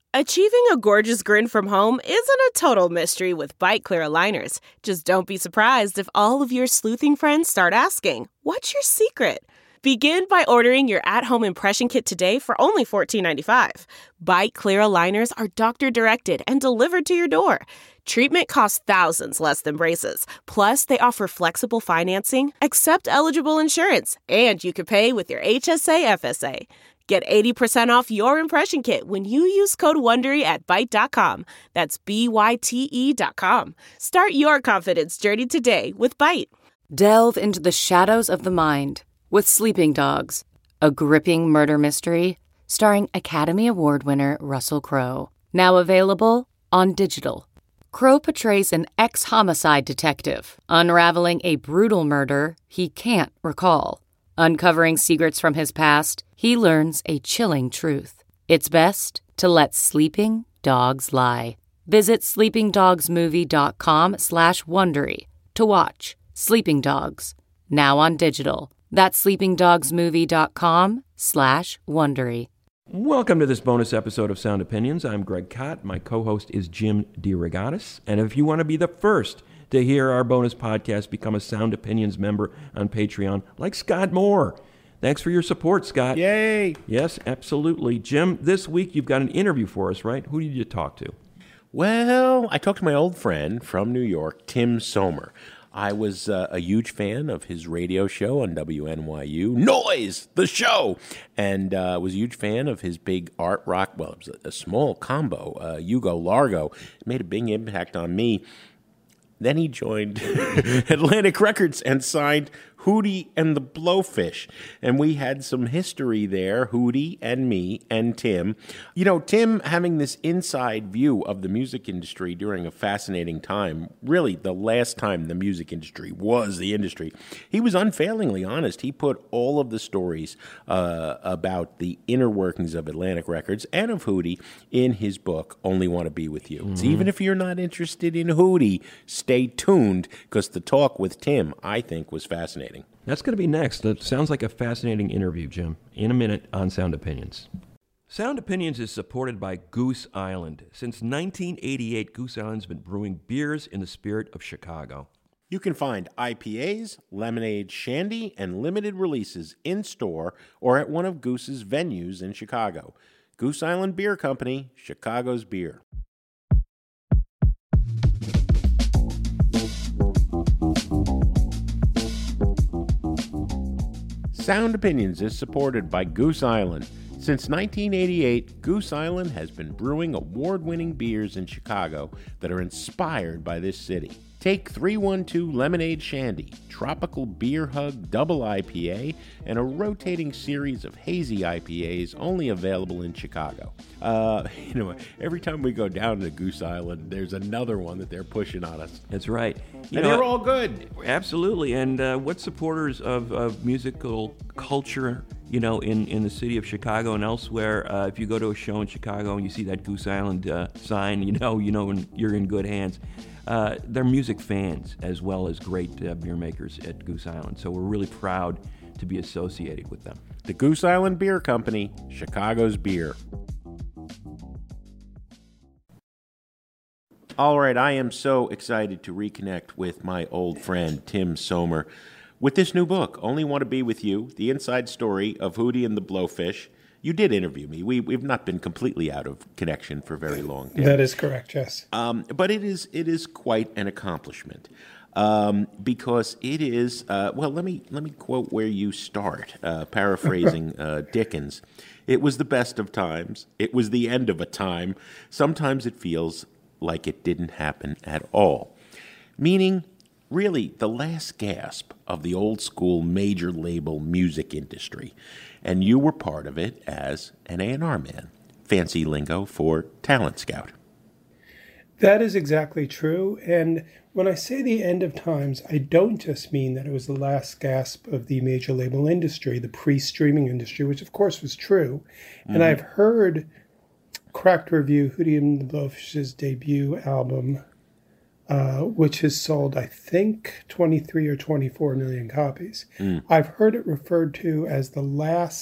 Achieving a gorgeous grin from home isn't a total mystery with Byte Clear aligners. Just don't be surprised if all of your sleuthing friends start asking, "What's your secret?" Begin by ordering your at-home impression kit today for only $14.95. Byte Clear aligners are doctor-directed and delivered to your door. Treatment costs thousands less than braces. Plus, they offer flexible financing, accept eligible insurance, and you can pay with your HSA FSA. Get 80% off your impression kit when you use code WONDERY at Byte.com. That's BYTE.com. Start your confidence journey today with Byte. Delve into the shadows of the mind with Sleeping Dogs, a gripping murder mystery starring Academy Award winner Russell Crowe. Now available on digital. Crowe portrays an ex-homicide detective unraveling a brutal murder he can't recall. Uncovering secrets from his past, he learns a chilling truth. It's best to let sleeping dogs lie. Visit sleepingdogsmovie.com/Wondery to watch Sleeping Dogs, now on digital. That's sleepingdogsmovie.com/Wondery. Welcome to this bonus episode of Sound Opinions. I'm Greg Kot. My co-host is Jim DeRogatis. And if you want to be the first to hear our bonus podcast, become a Sound Opinions member on Patreon, like Scott Moore. Thanks for your support, Scott. Yay! Yes, absolutely. Jim, this week you've got an interview for us, right? Who did you talk to? Well, I talked to my old friend from New York, Tim Somer. I was a huge fan of his radio show on WNYU, Noise, the show, and was a huge fan of his big art rock, well, it was a small combo, Hugo Largo. It made a big impact on me. Then he joined Atlantic Records and signed Hootie and the Blowfish. And we had some history there, Hootie and me and Tim. You know, Tim having this inside view of the music industry during a fascinating time, really the last time the music industry was the industry. He was unfailingly honest. He put all of the stories about the inner workings of Atlantic Records and of Hootie in his book, Only Want to Be With You. Mm-hmm. So even if you're not interested in Hootie, stay tuned, because the talk with Tim, I think, was fascinating. That's going to be next. That sounds like a fascinating interview, Jim. In a minute on Sound Opinions. Sound Opinions is supported by Goose Island. Since 1988, Goose Island's been brewing beers in the spirit of Chicago. You can find IPAs, lemonade, shandy, and limited releases in-store or at one of Goose's venues in Chicago. Goose Island Beer Company, Chicago's beer. Sound Opinions is supported by Goose Island. Since 1988, Goose Island has been brewing award-winning beers in Chicago that are inspired by this city. Take 312 Lemonade Shandy, Tropical Beer Hug Double IPA, and a rotating series of hazy IPAs only available in Chicago. Every time we go down to Goose Island, there's another one that they're pushing on us. That's right. And they're all good. Absolutely. And what supporters of musical culture, in the city of Chicago and elsewhere, if you go to a show in Chicago and you see that Goose Island sign, when you're in good hands. They're music fans as well as great beer makers at Goose Island. So we're really proud to be associated with them. The Goose Island Beer Company, Chicago's beer. All right, I am so excited to reconnect with my old friend Tim Somer with this new book, Only Want to Be With You, the inside story of Hootie and the Blowfish. You did interview me. We've not been completely out of connection for very long. That is correct, yes. But it is quite an accomplishment because it is. Let me quote where you start, paraphrasing Dickens. It was the best of times. It was the end of a time. Sometimes it feels like it didn't happen at all. Meaning, really, the last gasp of the old school major label music industry. And you were part of it as an A&R man. Fancy lingo for talent scout. That is exactly true. And when I say the end of times, I don't just mean that it was the last gasp of the major label industry, the pre-streaming industry, which of course was true. Mm-hmm. And I've heard Cracked review Hootie and the Blowfish's debut album, which has sold, I think, 23 or 24 million copies. I've heard it referred to as the last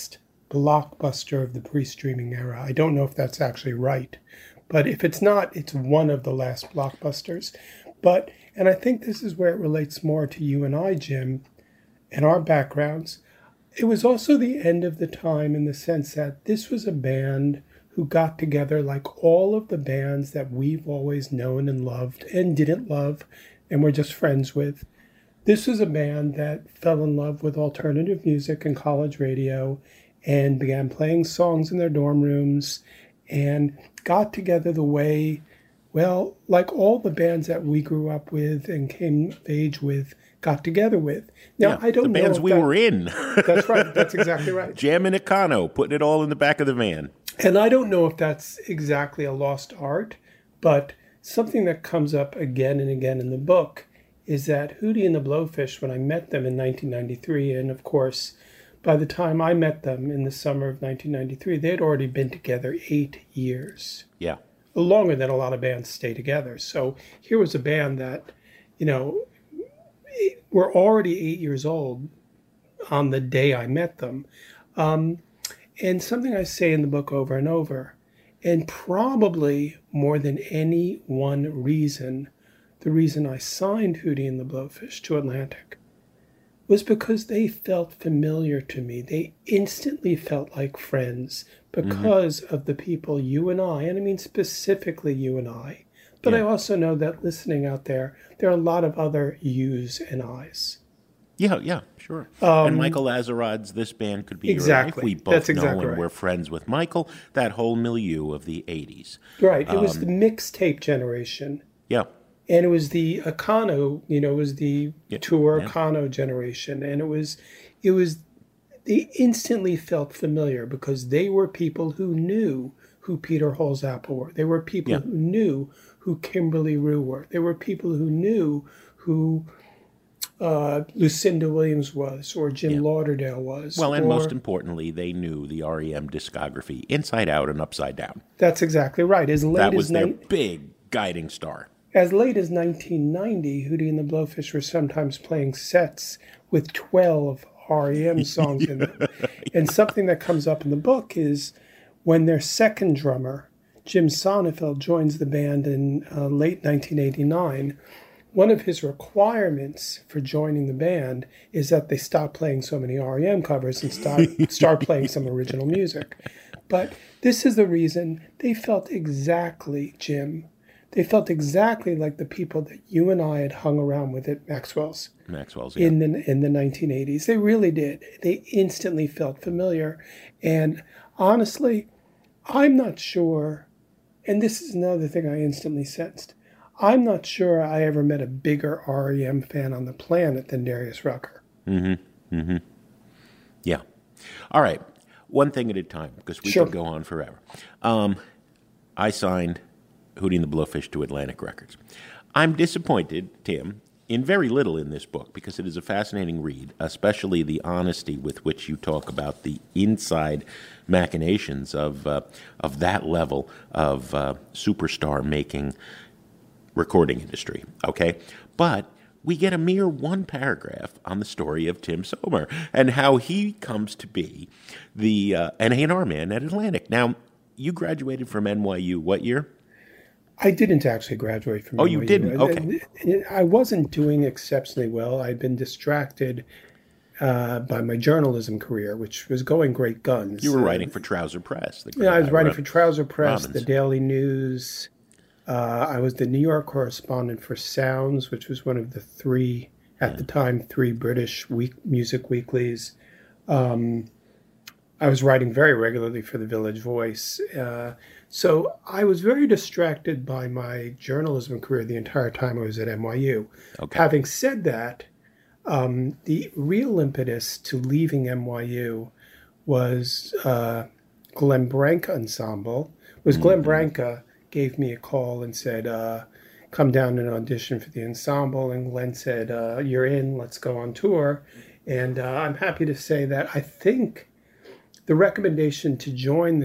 blockbuster of the pre-streaming era. I don't know if that's actually right, but if it's not, it's one of the last blockbusters. And I think this is where it relates more to you and I, Jim, and our backgrounds. It was also the end of the time in the sense that this was a band who got together like all of the bands that we've always known and loved and didn't love and were just friends with. This was a band that fell in love with alternative music and college radio and began playing songs in their dorm rooms and got together the way, well, like all the bands that we grew up with and came of age with got together with. Now, I don't know. The bands we were in. That's right. That's exactly right. Jamming at Kano, putting it all in the back of the van. And I don't know if that's exactly a lost art, but something that comes up again and again in the book is that Hootie and the Blowfish, when I met them in 1993, and of course, by the time I met them in the summer of 1993, they had already been together 8 years. Yeah. Longer than a lot of bands stay together. So here was a band that, were already 8 years old on the day I met them. And something I say in the book over and over, and probably more than any one reason, the reason I signed Hootie and the Blowfish to Atlantic was because they felt familiar to me. They instantly felt like friends because of the people you and I, and I mean specifically you and I, but I also know that listening out there are a lot of other yous and I's. Yeah, sure. And Michael Lazarod's This Band Could Be Exactly. Your Life. We both That's know exactly and right. we're friends with Michael, that whole milieu of the 80s. Right. It was the mixtape generation. Yeah. And it was the Akano, it was the tour yeah. Akano generation. And it was, they instantly felt familiar because they were people who knew who Peter Holzapfel were. They were people who knew who Kimberly Rue were. They were people who knew who Lucinda Williams was or Jim Lauderdale was. Well, and most importantly, they knew the REM discography inside out and upside down. That's exactly right. That was their big guiding star. As late as 1990, Hootie and the Blowfish were sometimes playing sets with 12 REM songs in them. And something that comes up in the book is when their second drummer, Jim Sonnefeld, joins the band in late 1989, one of his requirements for joining the band is that they stop playing so many REM covers and start playing some original music. But this is the reason they felt exactly, Jim, they felt exactly like the people that you and I had hung around with at Maxwell's. In the 1980s. They really did. They instantly felt familiar. And honestly, I'm not sure, and this is another thing I instantly sensed, I'm not sure I ever met a bigger REM fan on the planet than Darius Rucker. Yeah. All right. One thing at a time, because we could go on forever. I signed Hootie and the Blowfish to Atlantic Records. I'm disappointed, Tim, in very little in this book, because it is a fascinating read, especially the honesty with which you talk about the inside machinations of that level of superstar-making recording industry, okay? But we get a mere one paragraph on the story of Tim Sommer and how he comes to be the an A&R man at Atlantic. Now, you graduated from NYU what year? I didn't actually graduate from NYU. Oh, you didn't? Okay. I wasn't doing exceptionally well. I'd been distracted by my journalism career, which was going great guns. You were writing for Trouser Press. I was writing for Trouser Press, Robbins. the Daily News. I was the New York correspondent for Sounds, which was one of the three, at the time, three British music weeklies. I was writing very regularly for the Village Voice. So I was very distracted by my journalism career the entire time I was at NYU. Okay. Having said that, the real impetus to leaving NYU was Glenn Branca Ensemble. Glenn Branca gave me a call and said, come down and audition for the ensemble. And Glenn said, you're in, let's go on tour. And I'm happy to say that I think the recommendation to join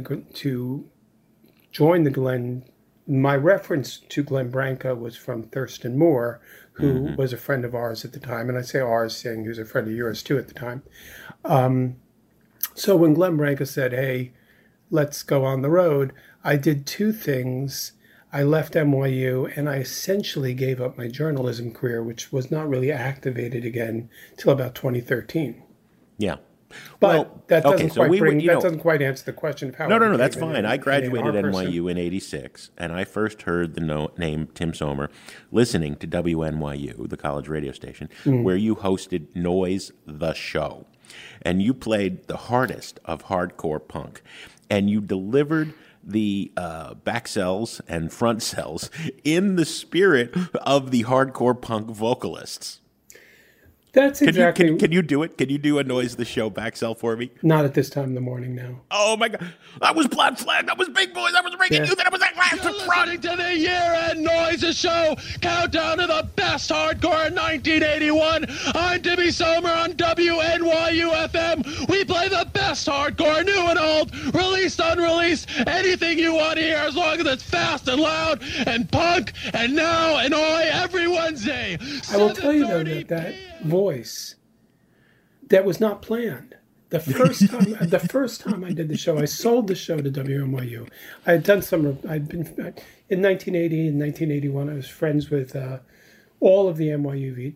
the Glenn, my reference to Glenn Branca was from Thurston Moore, who was a friend of ours at the time. And I say ours, saying he was a friend of yours too at the time. So when Glenn Branca said, hey, let's go on the road, I did two things. I left NYU and I essentially gave up my journalism career, which was not really activated again till about 2013. Yeah. But that doesn't so doesn't quite answer the question of how. No, that's fine. I graduated NYU in '86, and I first heard the name Tim Somer listening to WNYU, the college radio station, where you hosted Noise the Show, and you played the hardest of hardcore punk, and you delivered the back cells and front cells in the spirit of the hardcore punk vocalists. That's exactly. Can you do it? Can you do a Noise the Show back cell for me? Not at this time in the morning now. Oh my God! That was Black Flag. That was Big Boy. That was Reagan. Yeah. That was that last You're listening to the year-end Noise the Show countdown to the best hardcore in 1981. I'm Timmy Somer on WNYU FM. We play the best hardcore, new and old, released, unreleased, anything you want to hear, as long as it's fast and loud and punk and now and oi every Wednesday. I will tell you though that voice that was not planned. The first time I did the show, I sold the show to WNYU. I had done I'd been in 1980 and 1981. I was friends with all of the WNYU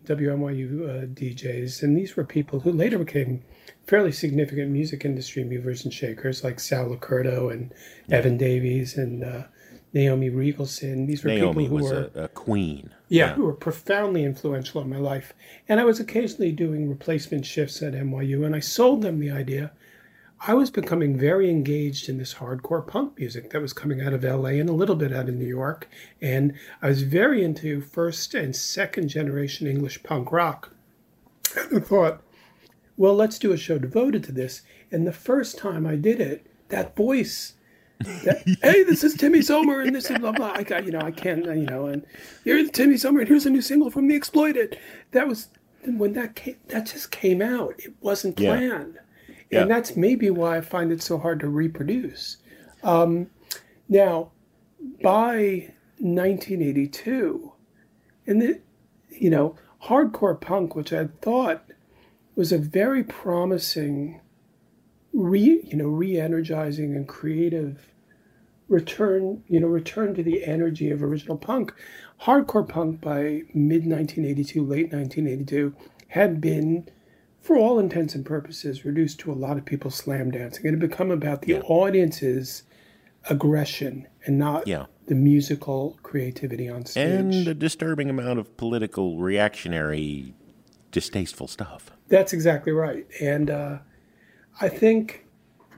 DJs, and these were people who later became fairly significant music industry movers and shakers, like Sal Locurdo and Evan Davies and Naomi Regelson. These were Naomi people who was were a queen. Yeah, who were profoundly influential in my life. And I was occasionally doing replacement shifts at NYU, and I sold them the idea. I was becoming very engaged in this hardcore punk music that was coming out of LA and a little bit out of New York. And I was very into first and second generation English punk rock. And I thought, well, let's do a show devoted to this. And the first time I did it, that voice... hey, this is Timmy Somer, and this is blah blah. I can't, and here's Timmy Somer, and here's a new single from The Exploited. That was when that just came out. It wasn't planned, and that's maybe why I find it so hard to reproduce. Now, by 1982, and hardcore punk, which I thought was a very promising, re-energizing and creative return to the energy of original punk. Hardcore punk by mid-1982, late 1982, had been, for all intents and purposes, reduced to a lot of people slam dancing. It had become about the audience's aggression and not the musical creativity on stage. And a disturbing amount of political, reactionary, distasteful stuff. That's exactly right. And I think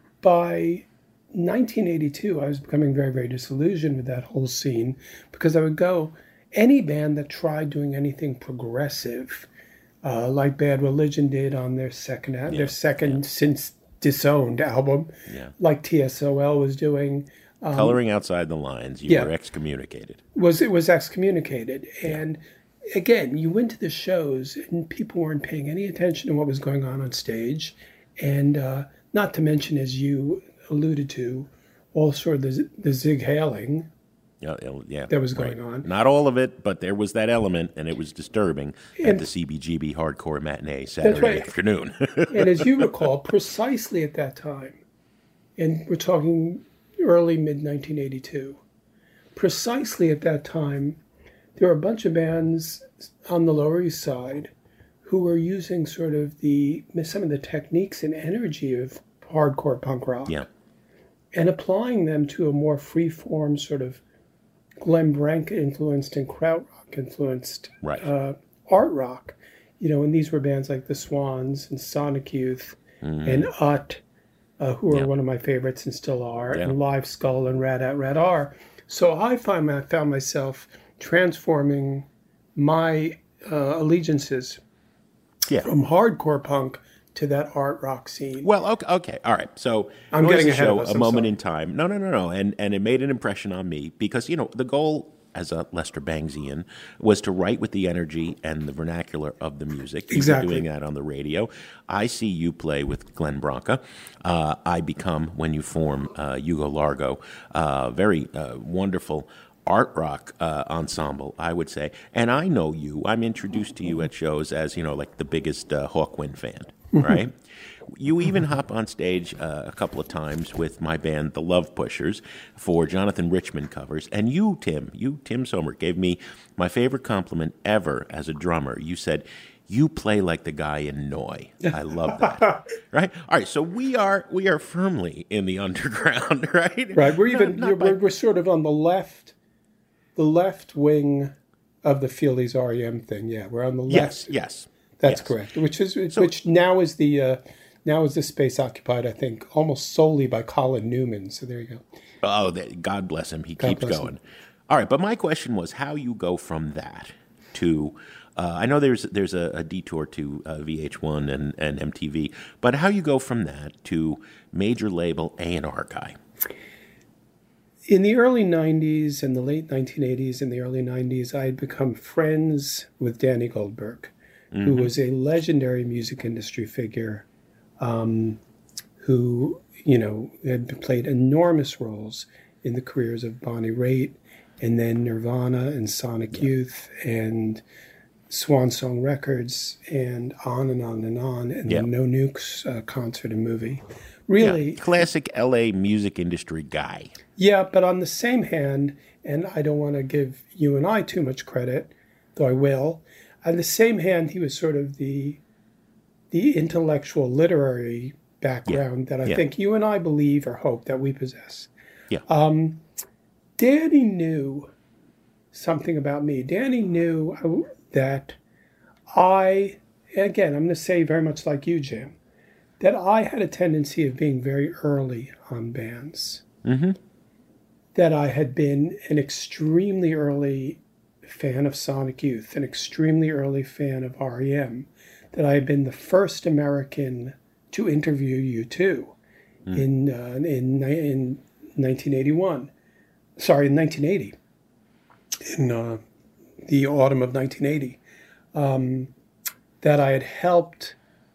by 1982, I was becoming very, very disillusioned with that whole scene, because I would go, any band that tried doing anything progressive, like Bad Religion did on their second since Disowned album, like TSOL was doing. Coloring Outside the Lines, you were excommunicated. It was excommunicated. And again, you went to the shows and people weren't paying any attention to what was going on stage. And not to mention, as you alluded to, also the Zig Hailing that was going on. Not all of it, but there was that element, and it was disturbing at the CBGB Hardcore Matinee Saturday afternoon. And as you recall, precisely at that time, and we're talking early, mid-1982, precisely at that time, there were a bunch of bands on the Lower East Side who were using sort of some of the techniques and energy of hardcore punk rock, and applying them to a more free-form sort of Glenn Branca influenced and krautrock influenced art rock, and these were bands like the Swans and Sonic Youth and Ut, who were one of my favorites and still are, and Live Skull and Rad At Rad R. So I found myself transforming my allegiances from hardcore punk to that art rock scene. Well, okay, all right. So I'm getting ahead of us. A moment in time. No. And it made an impression on me because, the goal as a Lester Bangsian was to write with the energy and the vernacular of the music. Exactly. You're doing that on the radio. I see you play with Glenn Branca. I become, when you form Yugo Largo, very wonderful art rock ensemble, I would say. And I know you. I'm introduced to you at shows as, like the biggest Hawkwind fan. right? You even hop on stage a couple of times with my band, The Love Pushers, for Jonathan Richman covers. And you, Tim Sommer, gave me my favorite compliment ever as a drummer. You said, "You play like the guy in Noi." I love that. Right? All right. So we are firmly in the underground, right? Right. We're sort of on the left wing of the Feelies REM thing. Yeah, we're on the left. Yes. That's correct. Which now is the space occupied, I think, almost solely by Colin Newman. So there you go. Oh, God bless him. He keeps going. All right, but my question was how you go from that to I know there's a detour to VH1 and MTV, but how you go from that to major label A&R guy? In the early 90s and the late 1980s and the early 90s, I had become friends with Danny Goldberg, who was a legendary music industry figure who, had played enormous roles in the careers of Bonnie Raitt and then Nirvana and Sonic Youth and Swan Song Records and on and on and on, and the No Nukes concert and movie. Really. Yeah, classic LA music industry guy. Yeah, but on the same hand, and I don't want to give you and I too much credit, though I will, on the same hand, he was sort of the intellectual literary background that I think you and I believe or hope that we possess. Yeah. Danny knew something about me. Danny knew that I'm going to say very much like you, Jim, that I had a tendency of being very early on bands. Mm-hmm. That I had been an extremely early fan of Sonic Youth, an extremely early fan of REM, that I had been the first American to interview U2 in 1981. Sorry, in 1980. In the autumn of 1980. That I had helped,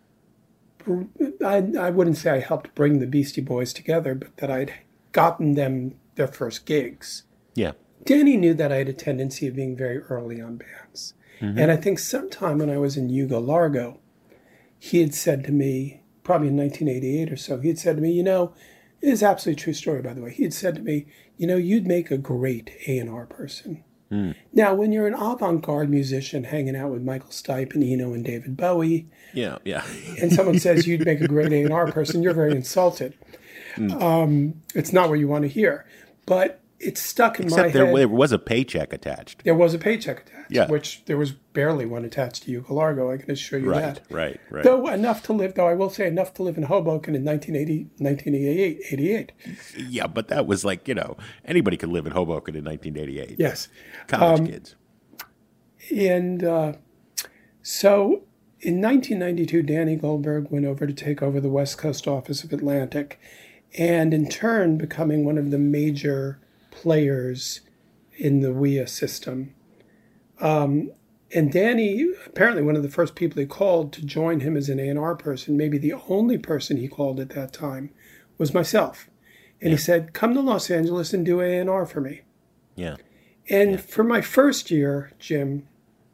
I wouldn't say I helped bring the Beastie Boys together, but that I'd gotten them their first gigs. Yeah. Danny knew that I had a tendency of being very early on bands. Mm-hmm. And I think sometime when I was in Yugo Largo, he had said to me, probably in 1988 or so, he had said to me, it is absolutely a true story, by the way. He had said to me, you'd make a great A&R person. Mm. Now, when you're an avant-garde musician hanging out with Michael Stipe and Eno and David Bowie, yeah, and someone says you'd make a great A&R person, you're very insulted. Mm. It's not what you want to hear. But it stuck in my head. Except there was a paycheck attached. There was a paycheck attached, which there was barely one attached to Yugo Largo, I can assure you that. Right. Though I will say enough to live in Hoboken in 1988. Yeah, but that was like, anybody could live in Hoboken in 1988. Yes. College kids. And so in 1992, Danny Goldberg went over to take over the West Coast office of Atlantic, and in turn becoming one of the major players in the WIA system. And Danny, apparently one of the first people he called to join him as an A&R person, maybe the only person he called at that time, was myself. And he said, come to Los Angeles and do A&R for me. Yeah. And for my first year, Jim,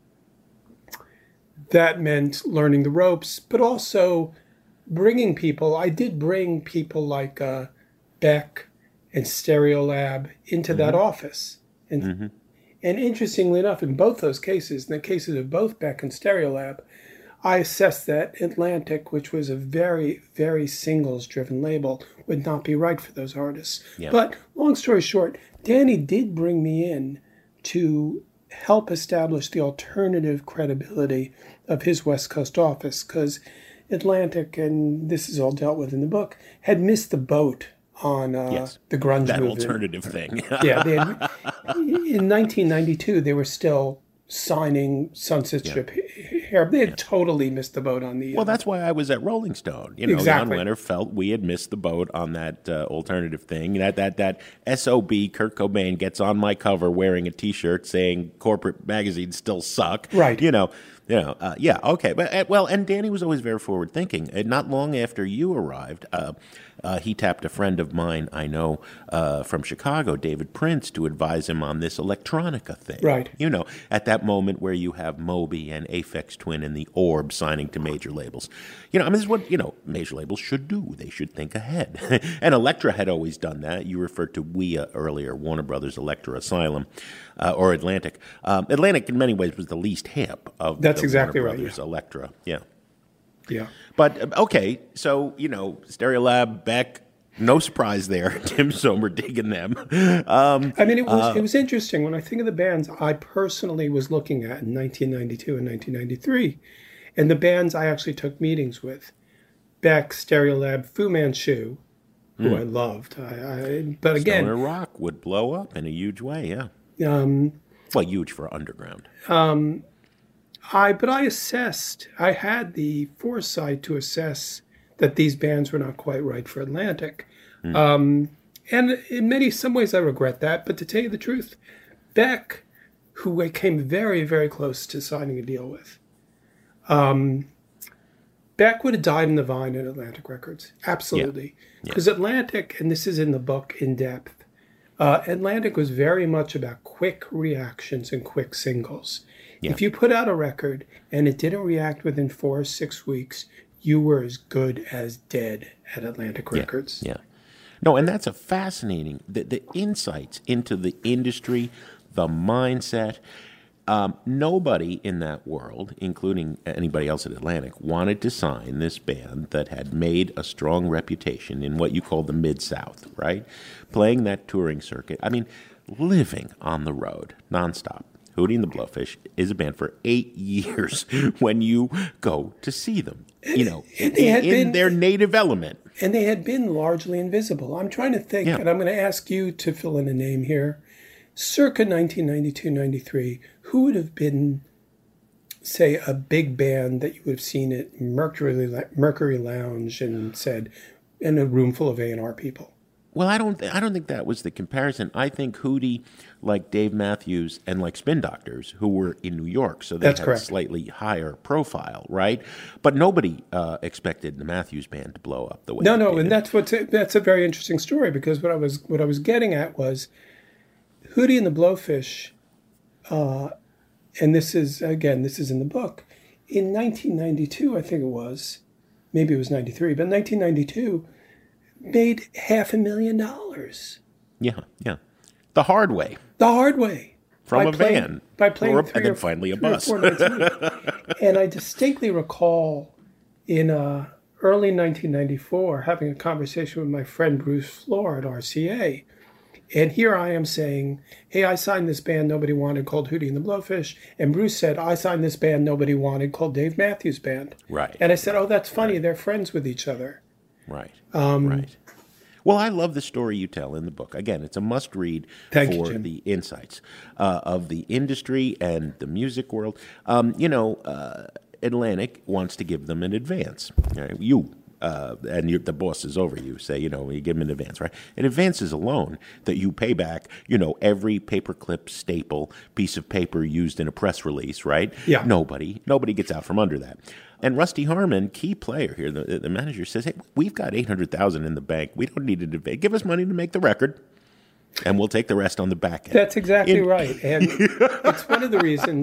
that meant learning the ropes, but also bringing people. I did bring people like Beck and Stereolab into that office. And interestingly enough, in both those cases, in the cases of both Beck and Stereolab, I assessed that Atlantic, which was a very, very singles-driven label, would not be right for those artists. Yeah. But long story short, Danny did bring me in to help establish the alternative credibility of his West Coast office, because Atlantic, and this is all dealt with in the book, had missed the boat on the grunge that movement. Alternative thing. Yeah, in 1992, they were still signing Sunset Strip hair. They had totally missed the boat on the... Well, that's why I was at Rolling Stone. Exactly. Jan Wenner felt we had missed the boat on that alternative thing. That SOB, Kurt Cobain, gets on my cover wearing a T-shirt saying corporate magazines still suck. Right. Yeah, okay. But well, and Danny was always very forward thinking. Not long after you arrived, he tapped a friend of mine I know from Chicago, David Prince, to advise him on this electronica thing. Right. You know, at that moment where you have Moby and Aphex Twin and the Orb signing to major labels. You know, I mean, this is what, major labels should do. They should think ahead. And Elektra had always done that. You referred to WEA earlier, Warner Brothers Elektra Asylum, or Atlantic. Atlantic, in many ways, was the least hip of That's the exactly Warner right, Brothers Elektra. Yeah. Yeah. But, okay, so, Stereolab, Beck, no surprise there. Tim Somer digging them. I mean, it was interesting. When I think of the bands I personally was looking at in 1992 and 1993, and the bands I actually took meetings with, Beck, Stereolab, Fu Manchu, who I loved. But again, Stoner Rock would blow up in a huge way, yeah. Well, huge for underground. But I assessed, I had the foresight to assess that these bands were not quite right for Atlantic. And in some ways I regret that, but to tell you the truth, Beck, who I came very, very close to signing a deal with, Beck would have died in the vine at Atlantic Records. Absolutely. Because Atlantic, and this is in the book in depth, Atlantic was very much about quick reactions and quick singles. Yeah. If you put out a record and it didn't react within 4 or 6 weeks, you were as good as dead at Atlantic Records. Yeah. No, and that's a fascinating, the insights into the industry, the mindset. Nobody in that world, including anybody else at Atlantic, wanted to sign this band that had made a strong reputation in what you call the Mid-South, right? Playing that touring circuit. I mean, living on the road nonstop. Hootie and the Blowfish is a band for 8 years when you go to see them, in their native element. And they had been largely invisible. I'm trying to think, and I'm going to ask you to fill in a name here. Circa 1992-93, who would have been, say, a big band that you would have seen at Mercury Lounge and said, in a room full of A&R people? Well, I don't think that was the comparison. I think Hootie, like Dave Matthews and like Spin Doctors, who were in New York, so they had a slightly higher profile, right? But nobody expected the Matthews Band to blow up the way. No, and that's a very interesting story, because what I was getting at was Hootie and the Blowfish, and this is in the book. In 1992, I think it was, maybe it was 93, but 1992. Made $500,000. Yeah. The hard way. From a van. By playing and then finally a bus. And I distinctly recall in early 1994 having a conversation with my friend Bruce Floor at RCA. And here I am saying, hey, I signed this band nobody wanted called Hootie and the Blowfish. And Bruce said, I signed this band nobody wanted called Dave Matthews Band. Right. And I said, oh, that's funny. They're friends with each other. Right. Right. Well, I love the story you tell in the book. Again, it's a must-read for the insights of the industry and the music world. Atlantic wants to give them an advance. Right? The boss is over you. Say, you give them an advance, right? An advance is a loan that you pay back, every paperclip, staple, piece of paper used in a press release, right? Yeah. Nobody gets out from under that. And Rusty Harmon, key player here, the manager says, hey, we've got $800,000 in the bank. We don't need to give us money to make the record, and we'll take the rest on the back end. That's exactly right. And it's one of the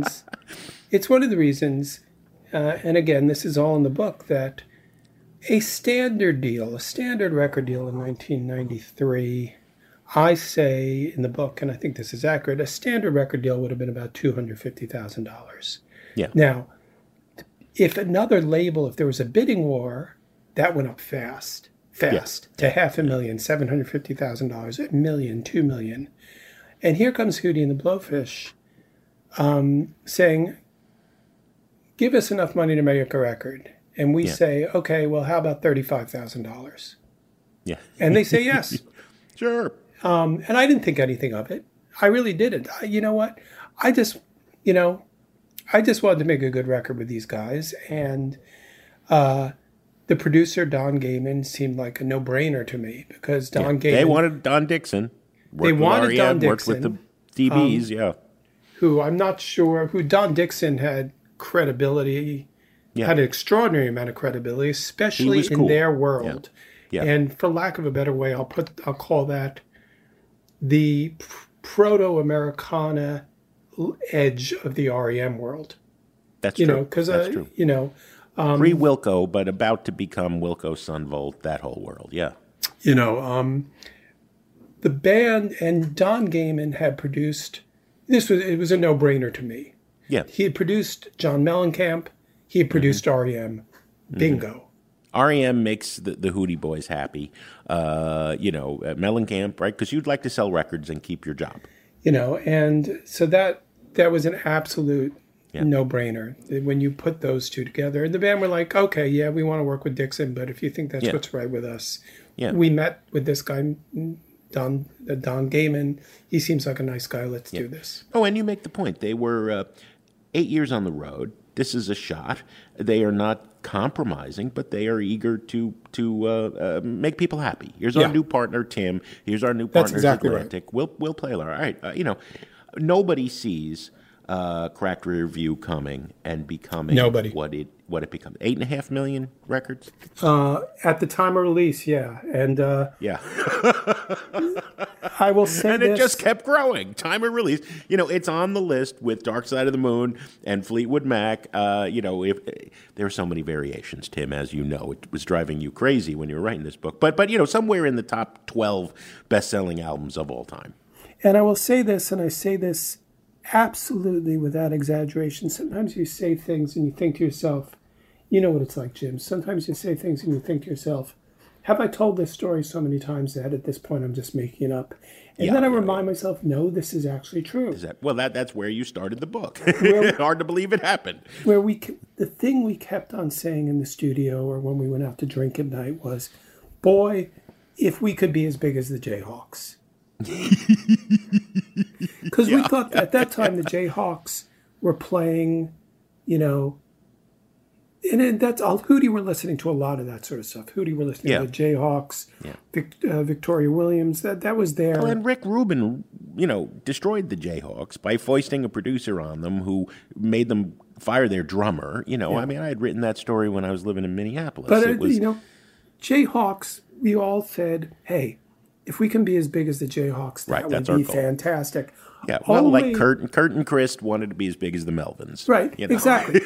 reasons, and again, this is all in the book, that a standard record deal in 1993, I say in the book, and I think this is accurate, a standard record deal would have been about $250,000. Yeah. Now, if there was a bidding war, that went up fast to $500,000, $750,000, $1 million, $2 million. And here comes Hootie and the Blowfish saying, give us enough money to make a record. And we say, okay, well, how about $35,000? Yeah. And they say yes. Sure. And I didn't think anything of it. I really didn't. You know what? I just wanted to make a good record with these guys. And the producer, Don Gaiman, seemed like a no-brainer to me, because Don Gaiman... They wanted Don Dixon. Don Dixon. Worked with the DBs, who I'm not sure, who Don Dixon had credibility, Yeah. had an extraordinary amount of credibility, especially was in cool. their world. Yeah. And for lack of a better way, I'll call that the proto-Americana edge of the REM world. That's You true. know, because That's true. Pre-Wilco, but about to become Wilco, Sunvolt, that whole world. Yeah. The band and Don Gaiman had produced. It was a no-brainer to me. Yeah. He had produced John Mellencamp. He had produced REM. Bingo. REM makes the Hootie Boys happy. Mellencamp, right? Because you'd like to sell records and keep your job. And so that was an absolute no-brainer when you put those two together. And the band were like, okay, yeah, we want to work with Dixon, but if you think that's what's right with us. Yeah. We met with this guy, Don Gaiman. He seems like a nice guy. Let's do this. Oh, and you make the point. They were 8 years on the road. This is a shot. They are not compromising, but they are eager to make people happy. Here's our new partner, Tim. Here's our new partner, exactly Atlantic. Right. We'll play along. All right. Nobody sees Cracked Rear View coming and becoming what it becomes. 8.5 million records At the time of release, yeah. And yeah. I will say and it just kept growing. Time of release, it's on the list with Dark Side of the Moon and Fleetwood Mac. If there are so many variations, Tim, as you know, it was driving you crazy when you were writing this book. But somewhere in the top 12 best-selling albums of all time. And I will say this, and I say this absolutely without exaggeration. Sometimes you say things and you think to yourself, you know what it's like, Jim. Sometimes you say things and you think to yourself, have I told this story so many times that at this point I'm just making it up? And then I remind myself, no, this is actually true. That's where you started the book. Hard to believe it happened. The thing we kept on saying in the studio or when we went out to drink at night was, boy, if we could be as big as the Jayhawks. Because we thought at that time the Jayhawks were playing, and that's all. Hootie were listening to a lot of that sort of stuff. Hootie were listening to the Jayhawks, Victoria Williams. That was there. Well, and Rick Rubin, destroyed the Jayhawks by foisting a producer on them who made them fire their drummer. I mean, I had written that story when I was living in Minneapolis. But Jayhawks, we all said, hey, if we can be as big as the Jayhawks, that would be fantastic. Yeah, well, like Kurt and Chris wanted to be as big as the Melvins. Right, exactly.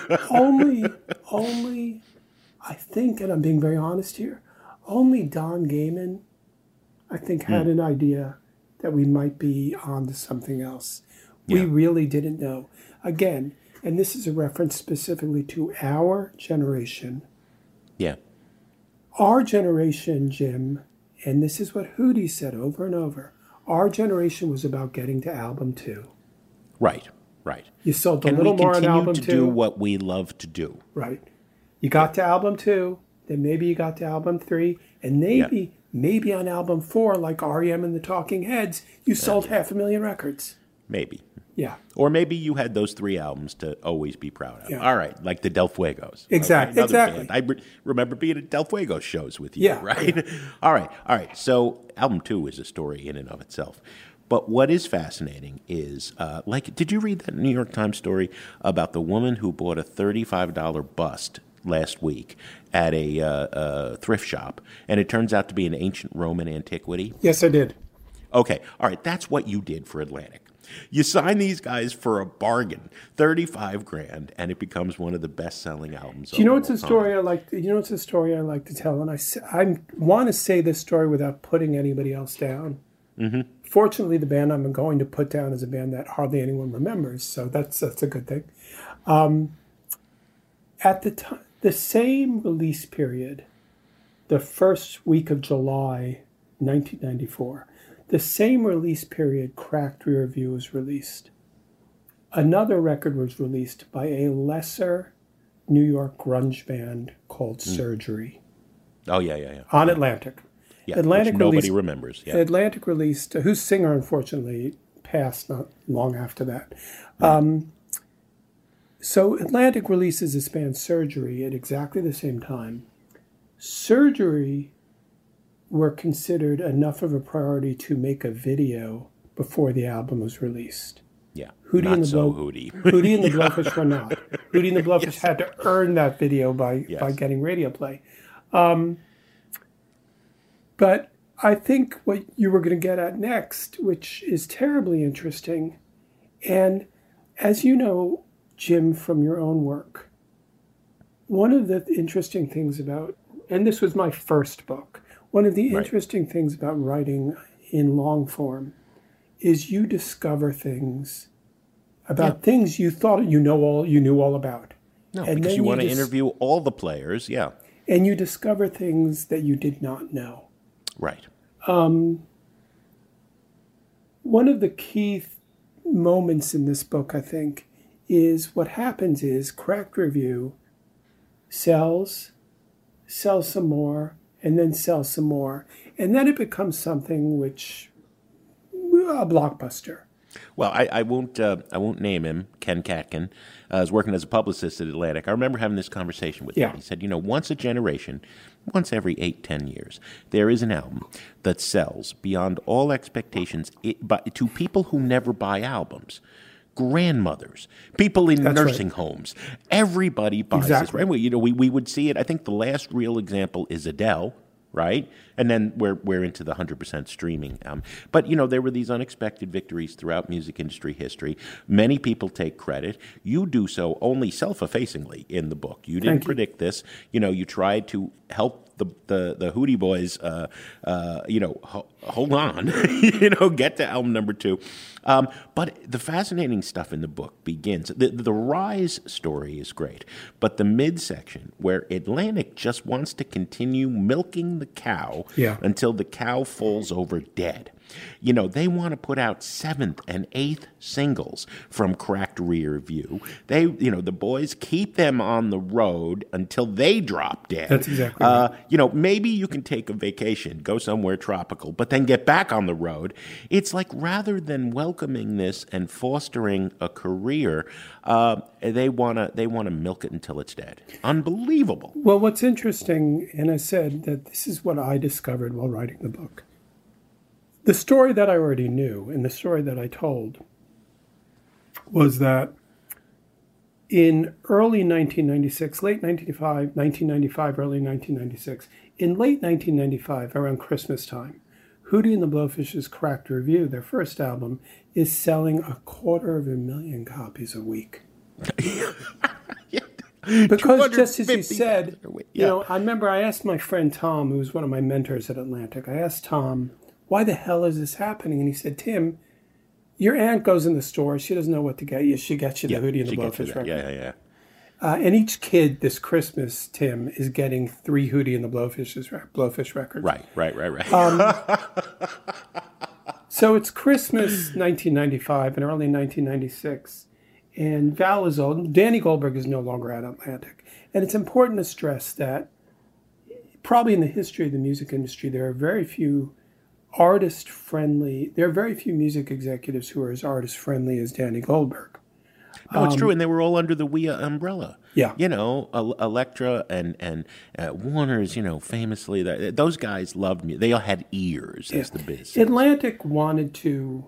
only, I think, and I'm being very honest here, only Don Gaiman, I think, had an idea that we might be on to something else. We really didn't know. Again, and this is a reference specifically to our generation. Yeah. Our generation, Jim, and this is what Hootie said over and over, our generation was about getting to album 2. Right. You sold a little more on album 2. And we continue to do what we love to do. Right. You got to album 2, then maybe you got to album 3, and maybe on album 4, like REM and the Talking Heads, you sold 500,000 records. Maybe. Yeah. Or maybe you had those 3 albums to always be proud of. Yeah. All right, like the Del Fuegos. Exactly. Band. I remember being at Del Fuegos shows with you, right? Yeah. All right. So album 2 is a story in and of itself. But what is fascinating is, did you read that New York Times story about the woman who bought a $35 bust last week at a thrift shop, and it turns out to be an ancient Roman antiquity? Yes, I did. Okay. All right. That's what you did for Atlantic. You sign these guys for a bargain, $35,000, and it becomes one of the best-selling albums. Do you know what's a story I like? What's a story I like to tell? And I want to say this story without putting anybody else down. Mm-hmm. Fortunately, the band I'm going to put down is a band that hardly anyone remembers, so that's a good thing. At the time, the same release period, the first week of July, 1994. The same release period, Cracked Rear View was released. Another record was released by a lesser New York grunge band called Surgery. Oh, yeah. On Atlantic. Yeah, Atlantic which nobody released, remembers. Yeah. Atlantic released, whose singer unfortunately passed not long after that. So Atlantic releases this band Surgery at exactly the same time. Surgery were considered enough of a priority to make a video before the album was released. Yeah, Hootie not and the so Hootie. Hootie and the Blowfish were not. Hootie and the Blowfish had to earn that video by getting radio play. But I think what you were going to get at next, which is terribly interesting, and as you know, Jim, from your own work, one of the interesting things about, and this was my first book, one of the interesting things about writing in long form is you discover things about things you thought you knew all about. No, and because you want to interview all the players, and you discover things that you did not know. Right. One of the key moments in this book, I think, is what happens is Cracked Review sells some more, and then sells some more. And then it becomes something which, a blockbuster. Well, I won't name him, Ken Katkin. I was working as a publicist at Atlantic. I remember having this conversation with him. He said, once a generation, once every 8-10 years, there is an album that sells beyond all expectations to people who never buy albums. Grandmothers, people in nursing homes, everybody buys this. Right? We would see it. I think the last real example is Adele, right? And then we're into the 100% streaming. But there were these unexpected victories throughout music industry history. Many people take credit. You do so only self-effacingly in the book. You didn't predict this. You tried to help the Hootie Boys, hold on, get to album number 2. But the fascinating stuff in the book begins. The Rise story is great, but the midsection where Atlantic just wants to continue milking the cow until the cow falls over dead. They want to put out 7th and 8th singles from Cracked Rear View. They, the boys keep them on the road until they drop dead. That's exactly right. Maybe you can take a vacation, go somewhere tropical, but then get back on the road. It's like rather than welcoming this and fostering a career, they want to milk it until it's dead. Unbelievable. Well, what's interesting, and I said that this is what I discovered while writing the book. The story that I already knew and the story that I told was that in early 1996, late 1995, early 1996, in late 1995, around Christmas time, Hootie and the Blowfish's Cracked Review, their first album, is selling 250,000 copies a week. Because just as you said, I remember I asked my friend Tom, who was one of my mentors at Atlantic, I asked Tom, why the hell is this happening? And he said, Tim, your aunt goes in the store. She doesn't know what to get you. She gets you the Hootie and the Blowfish record. Yeah. And each kid this Christmas, Tim, is getting 3 Hootie and the Blowfish records. Right. So it's Christmas 1995 and early 1996. And Val is old. Danny Goldberg is no longer at Atlantic. And it's important to stress that probably in the history of the music industry, there are very few music executives who are as artist-friendly as Danny Goldberg. No, it's true, and they were all under the WEA umbrella. Yeah. Elektra and Warner's, famously, those guys loved me. They all had ears, as the biz says. Atlantic wanted to,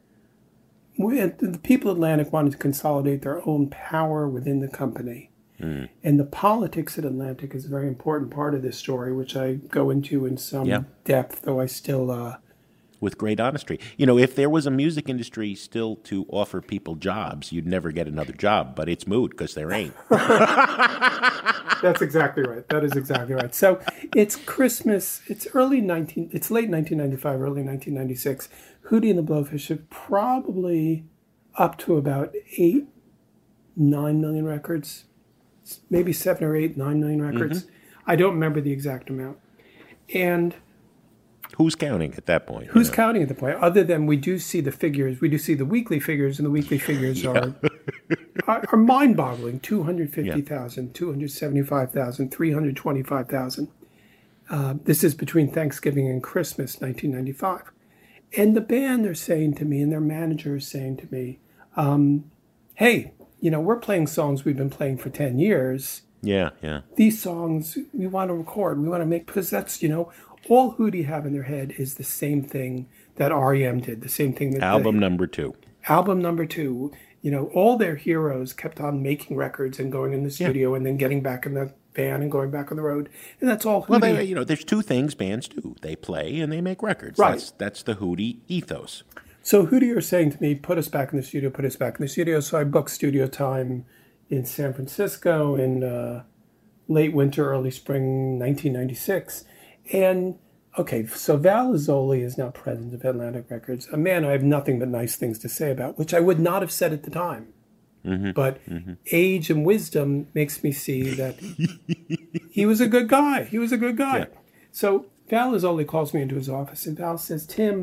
the people at Atlantic wanted to consolidate their own power within the company. And the politics at Atlantic is a very important part of this story, which I go into in some depth, though I still... With great honesty. If there was a music industry still to offer people jobs, you'd never get another job, but it's moot because there ain't. That's exactly right. That is exactly right. So it's Christmas. It's late 1995, early 1996. Hootie and the Blowfish have probably up to about 8-9 million records. Maybe 7 or 8, 9 million records. Mm-hmm. I don't remember the exact amount. And who's counting at that point? Who's counting at the point? Other than we do see the figures. We do see the weekly figures, and the weekly figures are mind-boggling. 250,000, 275,000, 325,000. This is between Thanksgiving and Christmas, 1995. And the band are saying to me, and their manager is saying to me, hey, we're playing songs we've been playing for 10 years. Yeah. These songs we want to record. We want to make, because that's, all Hootie have in their head is the same thing that R.E.M. did, the same thing that... Album number 2. Album number 2, all their heroes kept on making records and going in the studio and then getting back in the van and going back on the road. And that's all Hootie. Well, there's two things bands do. They play and they make records. Right. That's the Hootie ethos. So Hootie are saying to me, put us back in the studio, put us back in the studio. So I booked studio time in San Francisco in late winter, early spring 1996. And, okay, so Val Azzoli is now president of Atlantic Records, a man I have nothing but nice things to say about, which I would not have said at the time. Mm-hmm. But age and wisdom makes me see that he was a good guy. He was a good guy. Yeah. So Val Azzoli calls me into his office, and Val says, Tim,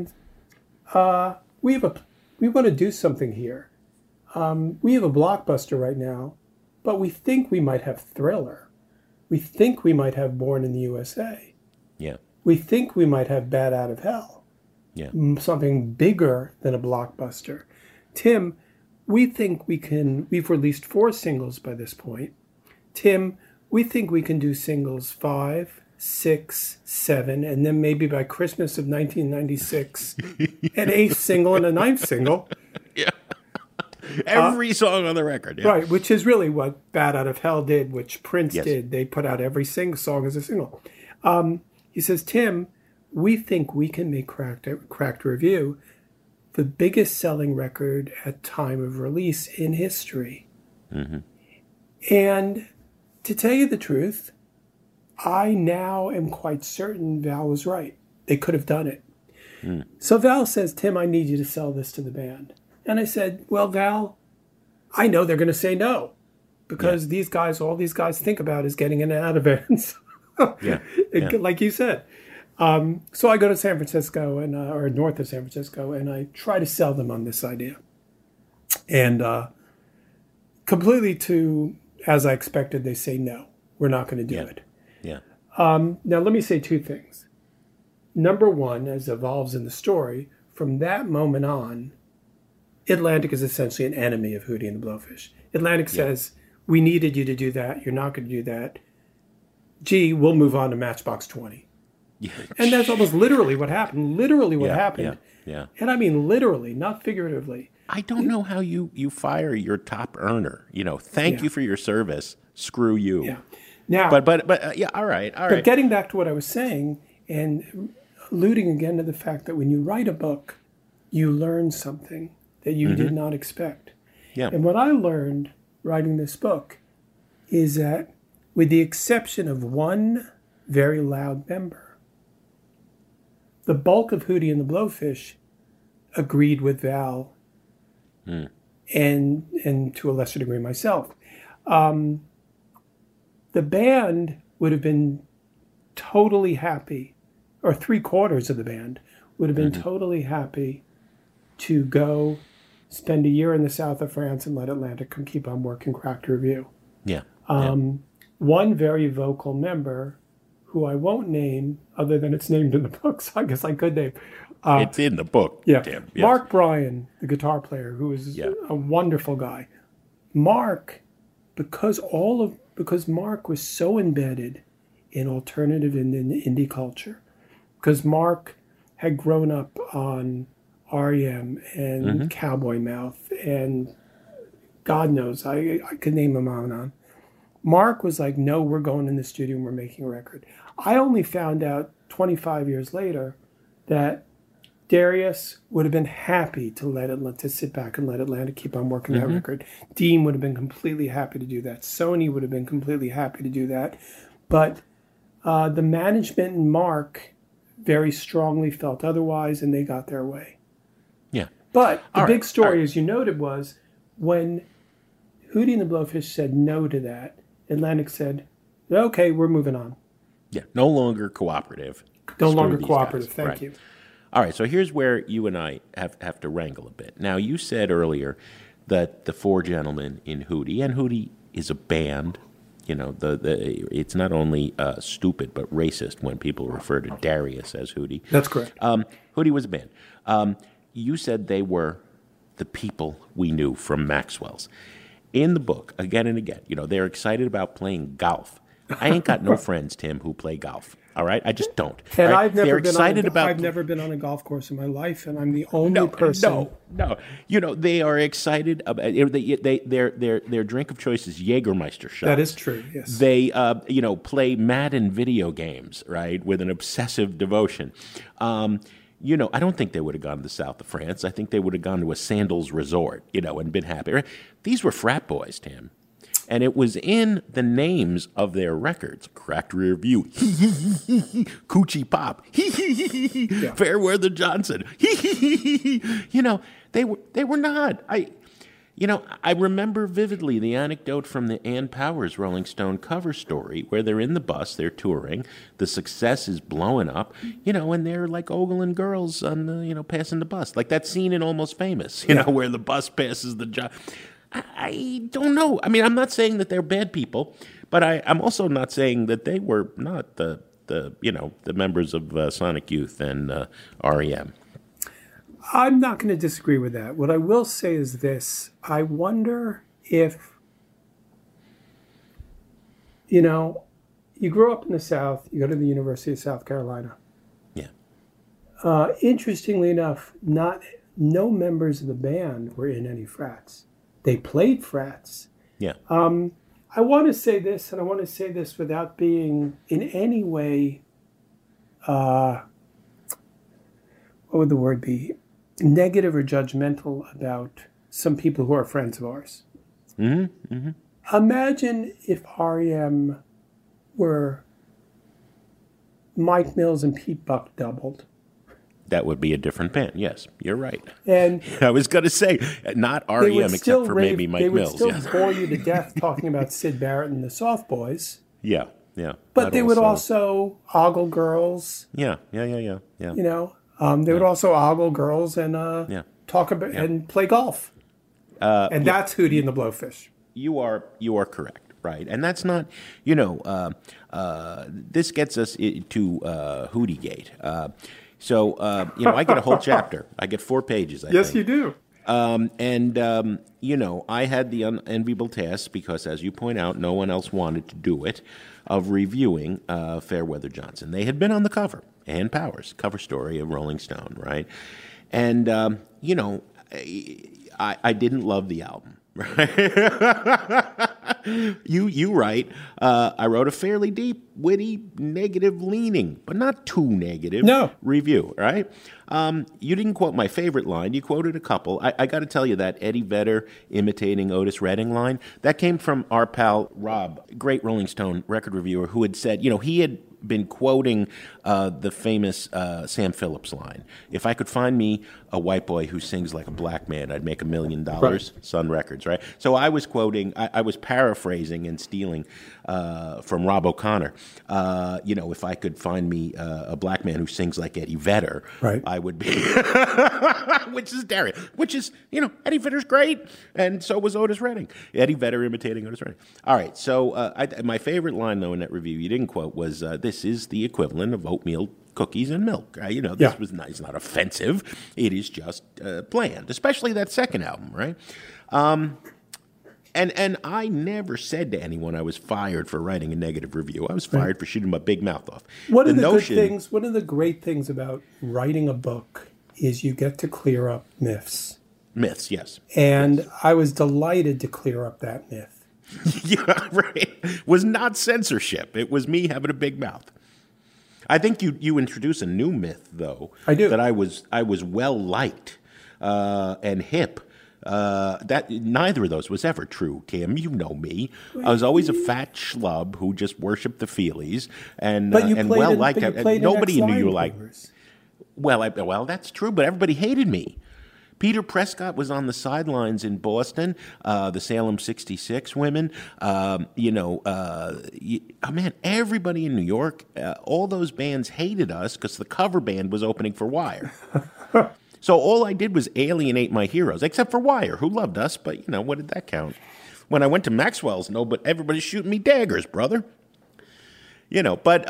we want to do something here. We have a blockbuster right now, but we think we might have Thriller. We think we might have Born in the USA. Yeah. We think we might have Bat Out of Hell. Yeah. Something bigger than a blockbuster. Tim, we think we've released 4 singles by this point. Tim, we think we can do singles 5, 6, 7, and then maybe by Christmas of 1996, an 8th single and a 9th single. Yeah. Every song on the record. Yeah. Right, which is really what Bat Out of Hell did, which Prince did. They put out every song as a single. He says, Tim, we think we can make Cracked Review the biggest selling record at time of release in history. Mm-hmm. And to tell you the truth, I now am quite certain Val was right. They could have done it. Mm. So Val says, Tim, I need you to sell this to the band. And I said, well, Val, I know they're going to say no because all these guys think about is getting in and out of bands. Like you said. So I go to San Francisco or north of San Francisco, and I try to sell them on this idea. And completely as I expected, they say, no, we're not going to do it. Yeah. Now, let me say 2 things. Number 1, as evolves in the story, from that moment on, Atlantic is essentially an enemy of Hootie and the Blowfish. Atlantic says, we needed you to do that. You're not going to do that. Gee, we'll move on to Matchbox 20. Yeah. And that's almost literally what happened. Literally what happened. Yeah. And I mean literally, not figuratively. I don't know how you fire your top earner. Thank you for your service. Screw you. Yeah. Now, but yeah, all right. But getting back to what I was saying and alluding again to the fact that when you write a book, you learn something that you did not expect. Yeah. And what I learned writing this book is that with the exception of one very loud member, the bulk of Hootie and the Blowfish agreed with Val and to a lesser degree myself. The band would have been totally happy, or 3/4 of the band would have been totally happy to go spend a year in the south of France and let Atlantic keep on working Cracked Review. Yeah. One very vocal member, who I won't name other than it's named in the book, so I guess I could name. It's in the book. Yeah. Tim. Yes. Mark Bryan, the guitar player, who is a wonderful guy. Mark, because Mark was so embedded in alternative and in indie culture, because Mark had grown up on R.E.M. and Cowboy Mouth and God knows, I could name them on and on. Mark was like, no, we're going in the studio and we're making a record. I only found out 25 years later that Darius would have been happy to sit back and let Atlantic keep on working that record. Dean would have been completely happy to do that. Sony would have been completely happy to do that. But the management and Mark very strongly felt otherwise, and they got their way. Yeah. But the big story, as you noted, was when Hootie and the Blowfish said no to that, Atlantic said, okay, we're moving on. Yeah, no longer cooperative. No longer cooperative, thank you. All right, so here's where you and I have to wrangle a bit. Now, you said earlier that the 4 gentlemen in Hootie, and Hootie is a band, it's not only stupid but racist when people refer to Darius as Hootie. That's correct. Hootie was a band. You said they were the people we knew from Maxwell's. In the book, again and again, they're excited about playing golf. I ain't got no friends, Tim, who play golf. All right, I just don't. And right? I've never They're been excited on about. I've never been on a golf course in my life, and I'm the only person. No. They are excited about. Their drink of choice is Jägermeister shots. That is true. Yes. They play Madden video games, right, with an obsessive devotion. I don't think they would have gone to the south of France. I think they would have gone to a sandals resort, and been happy. Right? These were frat boys, Tim. And it was in the names of their records. Cracked Rear View. Coochie Pop. Fairweather Johnson. They were not. I remember vividly the anecdote from the Ann Powers Rolling Stone cover story where they're in the bus, they're touring, the success is blowing up, and they're like ogling girls on the, passing the bus. Like that scene in Almost Famous, where the bus passes the job. I don't know. I mean, I'm not saying that they're bad people, but I'm also not saying that they were not the members of Sonic Youth and REM. I'm not going to disagree with that. What I will say is this. I wonder if, you grew up in the South, you go to the University of South Carolina. Yeah. Interestingly enough, no members of the band were in any frats. They played frats. Yeah. I want to say this, and I want to say this without being in any way, what would the word be? Negative or judgmental about some people who are friends of ours. Mm-hmm. Mm-hmm. Imagine if REM were Mike Mills and Pete Buck doubled. That would be a different band. Yes, you're right. And I was going to say, not REM except for maybe Mike Mills. They would still bore you to death talking about Syd Barrett and the Soft Boys. Yeah. But they would also ogle girls. Yeah. They would also ogle girls and talk about and play golf. And that's Hootie and the Blowfish. You are correct, right? And that's not, this gets us to Hootie-gate. So, I get a whole chapter. I get 4 pages, I think. Yes, you do. I had the unenviable task, because, as you point out, no one else wanted to do it, of reviewing Fairweather Johnson. They had been on the cover, Ann Powers, cover story of Rolling Stone, right? And, I didn't love the album. You write, I wrote a fairly deep, witty, negative leaning, but not too negative review, right? You didn't quote my favorite line. You quoted a couple. I got to tell you that Eddie Vedder imitating Otis Redding line, that came from our pal Rob, great Rolling Stone record reviewer, who had said, he had been quoting the famous Sam Phillips line. If I could find me a white boy who sings like a black man, I'd make $1 million. Right. Sun Records, right? So I was quoting, I was paraphrasing and stealing from Rob O'Connor. If I could find me a black man who sings like Eddie Vedder, right, I would be, which is Daria, which is, Eddie Vedder's great, and so was Otis Redding. Eddie Vedder imitating Otis Redding. All right, so my favorite line, though, in that review you didn't quote was, this is the equivalent of oatmeal cookies and milk. This was not, it's not offensive. It is just bland, especially that second album, right? And I never said to anyone I was fired for writing a negative review. I was fired for shooting my big mouth off. One of the great things about writing a book is you get to clear up myths. Myths, yes. And yes. I was delighted to clear up that myth. Yeah, right. It was not censorship. It was me having a big mouth. I think you introduce a new myth, though. I do. That I was well liked and hip. That neither of those was ever true, Tim. You know me. I was always a fat schlub who just worshipped the feelies and well liked. Nobody knew you liked. Well, that's true, but everybody hated me. Peter Prescott was on the sidelines in Boston, the Salem 66 women. Everybody in New York, all those bands hated us because the cover band was opening for Wire. So all I did was alienate my heroes, except for Wire, who loved us, but, what did that count? When I went to Maxwell's, but everybody's shooting me daggers, brother. But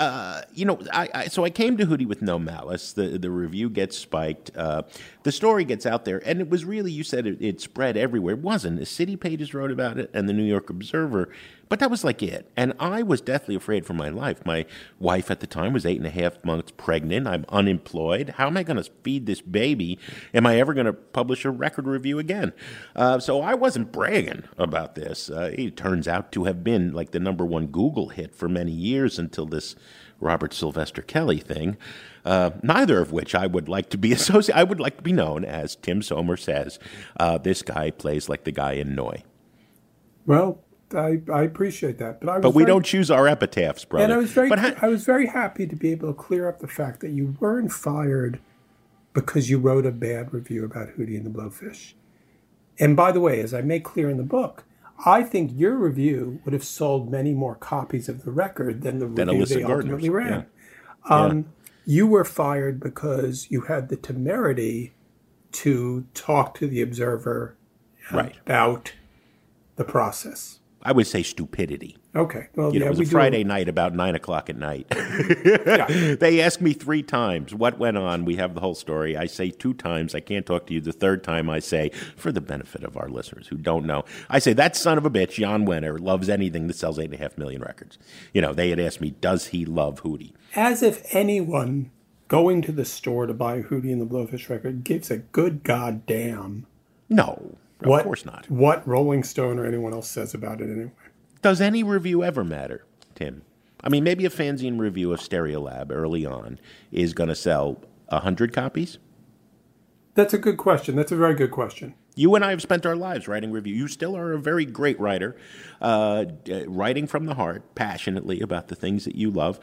so I came to Hootie with no malice. The review gets spiked. The story gets out there, and it was really, you said it spread everywhere. It wasn't. The City Pages wrote about it, and the New York Observer, but that was like it. And I was deathly afraid for my life. My wife at the time was 8.5 months pregnant. I'm unemployed. How am I going to feed this baby? Am I ever going to publish a record review again? So I wasn't bragging about this. It turns out to have been like the #1 Google hit for many years until this Robert Sylvester Kelly thing, neither of which I would like to be associated. I would like to be known as Tim Somer says, this guy plays like the guy in Noi. Well, I appreciate that, but we don't choose our epitaphs, brother. And I was very happy to be able to clear up the fact that you weren't fired because you wrote a bad review about Hootie and the Blowfish. And by the way, as I make clear in the book, I think your review would have sold many more copies of the record than the review they ultimately ran. Yeah. You were fired because you had the temerity to talk to the Observer about the process. I would say stupidity. Okay. Well, it was a Friday night about 9:00 at night. They asked me 3 times what went on. We have the whole story. I say 2 times. I can't talk to you. The 3rd time I say, for the benefit of our listeners who don't know, I say, that son of a bitch, Jan Wenner, loves anything that sells 8.5 million records. They had asked me, does he love Hootie? As if anyone going to the store to buy a Hootie and the Blowfish record gives a good goddamn. No. Of course not. What Rolling Stone or anyone else says about it anyway. Does any review ever matter, Tim? I mean, maybe a fanzine review of Stereolab early on is going to sell 100 copies? That's a good question. That's a very good question. You and I have spent our lives writing reviews. You still are a very great writer, writing from the heart, passionately about the things that you love.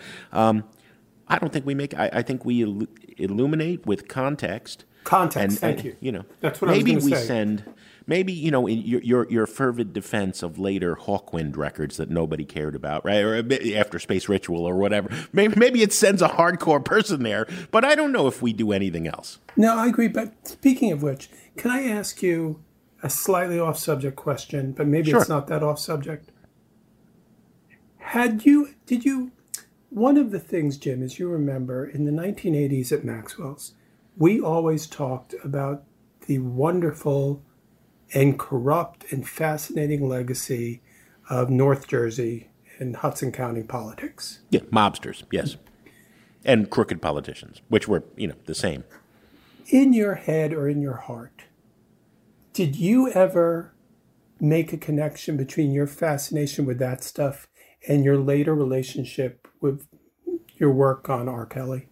I don't think we make. I think we illuminate with context. Context. Thank you. That's what maybe I was going to say. We send. Maybe in your fervid defense of later Hawkwind records that nobody cared about, right? Or After Space Ritual or whatever. Maybe it sends a hardcore person there, but I don't know if we do anything else. No, I agree. But speaking of which, can I ask you a slightly off-subject question? But maybe It's not that off-subject. One of the things, Jim, as you remember, in the 1980s at Maxwell's, we always talked about the wonderful and corrupt and fascinating legacy of North Jersey and Hudson County politics. Yeah, mobsters, yes. And crooked politicians, which were, the same. In your head or in your heart, did you ever make a connection between your fascination with that stuff and your later relationship with your work on R. Kelly?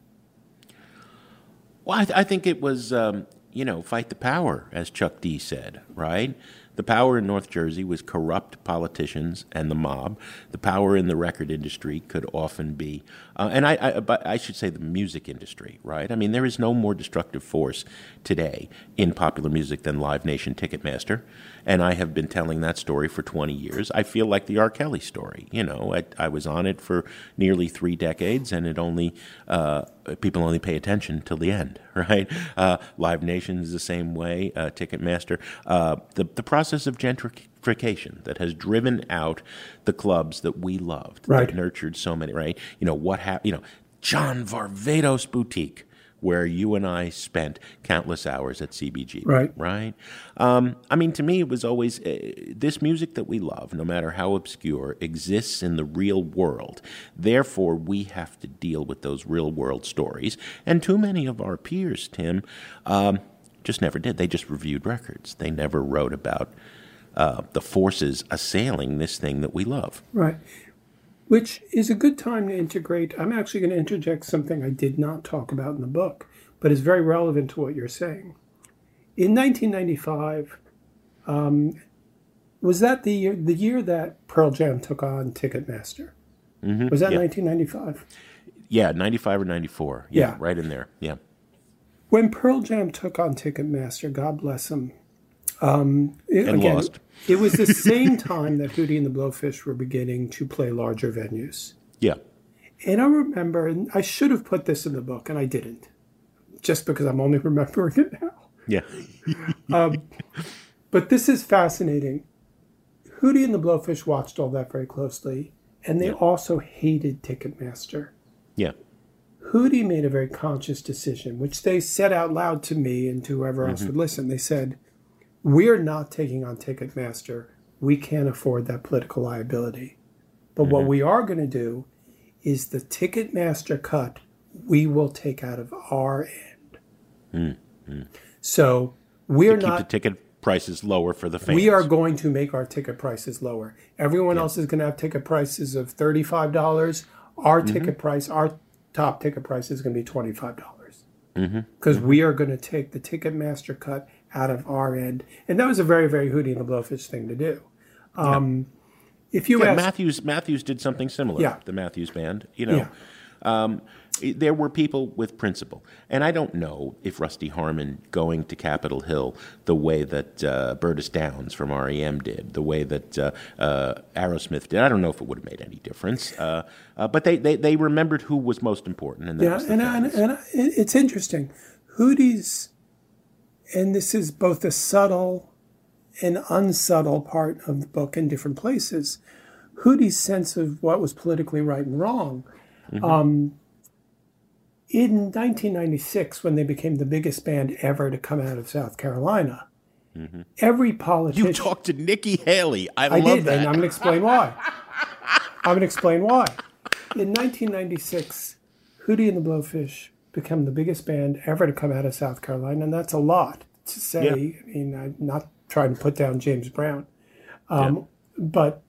Well, I think it was, fight the power, as Chuck D said, right? The power in North Jersey was corrupt politicians and the mob. The power in the record industry could often be, but I should say the music industry, right? I mean, there is no more destructive force today in popular music than Live Nation Ticketmaster, and I have been telling that story for 20 years. I feel like the R. Kelly story. I was on it for nearly 3 decades, and people only pay attention till the end, right? Live Nation is the same way. Ticketmaster, the process of gentrification that has driven out the clubs that we loved, that nurtured so many, right? What happened? John Varvatos Boutique, where you and I spent countless hours at CBG, right? I mean, to me, it was always this music that we love, no matter how obscure, exists in the real world. Therefore, we have to deal with those real world stories. And too many of our peers, Tim, just never did. They just reviewed records. They never wrote about the forces assailing this thing that we love. Right. Which is a good time to integrate. I'm actually going to interject something I did not talk about in the book, but is very relevant to what you're saying. In 1995, was that the year that Pearl Jam took on Ticketmaster? Mm-hmm. Was that 1995? Yeah, 95 or 94. Yeah, right in there. Yeah. When Pearl Jam took on Ticketmaster, God bless them. Lost. It was the same time that Hootie and the Blowfish were beginning to play larger venues. Yeah. And I remember, and I should have put this in the book, and I didn't, just because I'm only remembering it now. Yeah. But this is fascinating. Hootie and the Blowfish watched all that very closely. And they also hated Ticketmaster. Yeah. Hootie made a very conscious decision, which they said out loud to me and to whoever else would listen. They said, we're not taking on Ticketmaster. We can't afford that political liability. But what we are going to do is the Ticketmaster cut we will take out of our end. So we're to keep not... the ticket prices lower for the fans. We are going to make our ticket prices lower. Everyone else is going to have ticket prices of $35. Our ticket price, our top ticket price is going to be $25. Because we are going to take the Ticketmaster cut out of our end. And that was a very, very Hootie and the Blowfish thing to do. If you ask... Matthews did something similar. Yeah. The Matthews Band. There were people with principle. And I don't know if Rusty Harmon going to Capitol Hill the way that Bertus Downs from R.E.M. did, the way that Aerosmith did, I don't know if it would have made any difference. But they remembered who was most important. And that was the fans. And it's interesting. Hootie's, and this is both the subtle and unsubtle part of the book in different places, Hootie's sense of what was politically right and wrong. In 1996, when they became the biggest band ever to come out of South Carolina, every politician... You talked to Nikki Haley. I love did, that. and I'm going to explain why. In 1996, Hootie and the Blowfish became the biggest band ever to come out of South Carolina, and that's a lot to say. Yeah. I mean, I'm not trying to put down James Brown. But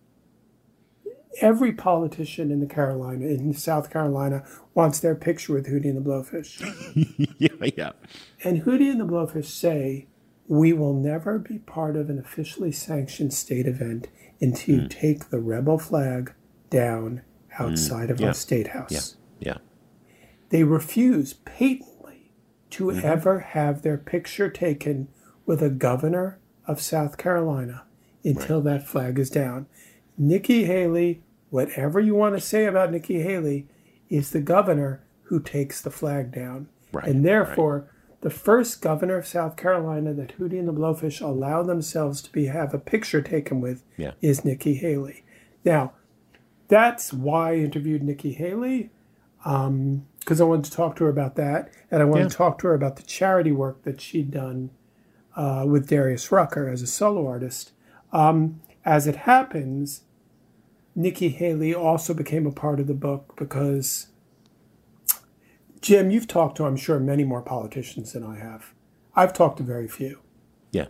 every politician in South Carolina, wants their picture with Hootie and the Blowfish. Yeah. And Hootie and the Blowfish say, we will never be part of an officially sanctioned state event until you take the rebel flag down outside of our state house. Yeah. They refuse patently to ever have their picture taken with a governor of South Carolina until that flag is down. Nikki Haley, whatever you want to say about Nikki Haley, is the governor who takes the flag down. And therefore, the first governor of South Carolina that Hootie and the Blowfish allow themselves to have a picture taken with is Nikki Haley. Now, that's why I interviewed Nikki Haley, because I wanted to talk to her about that, and I wanted to talk to her about the charity work that she'd done with Darius Rucker as a solo artist. As it happens, Nikki Haley also became a part of the book because, Jim, you've talked to, I'm sure, many more politicians than I have. I've talked to very few. Yeah.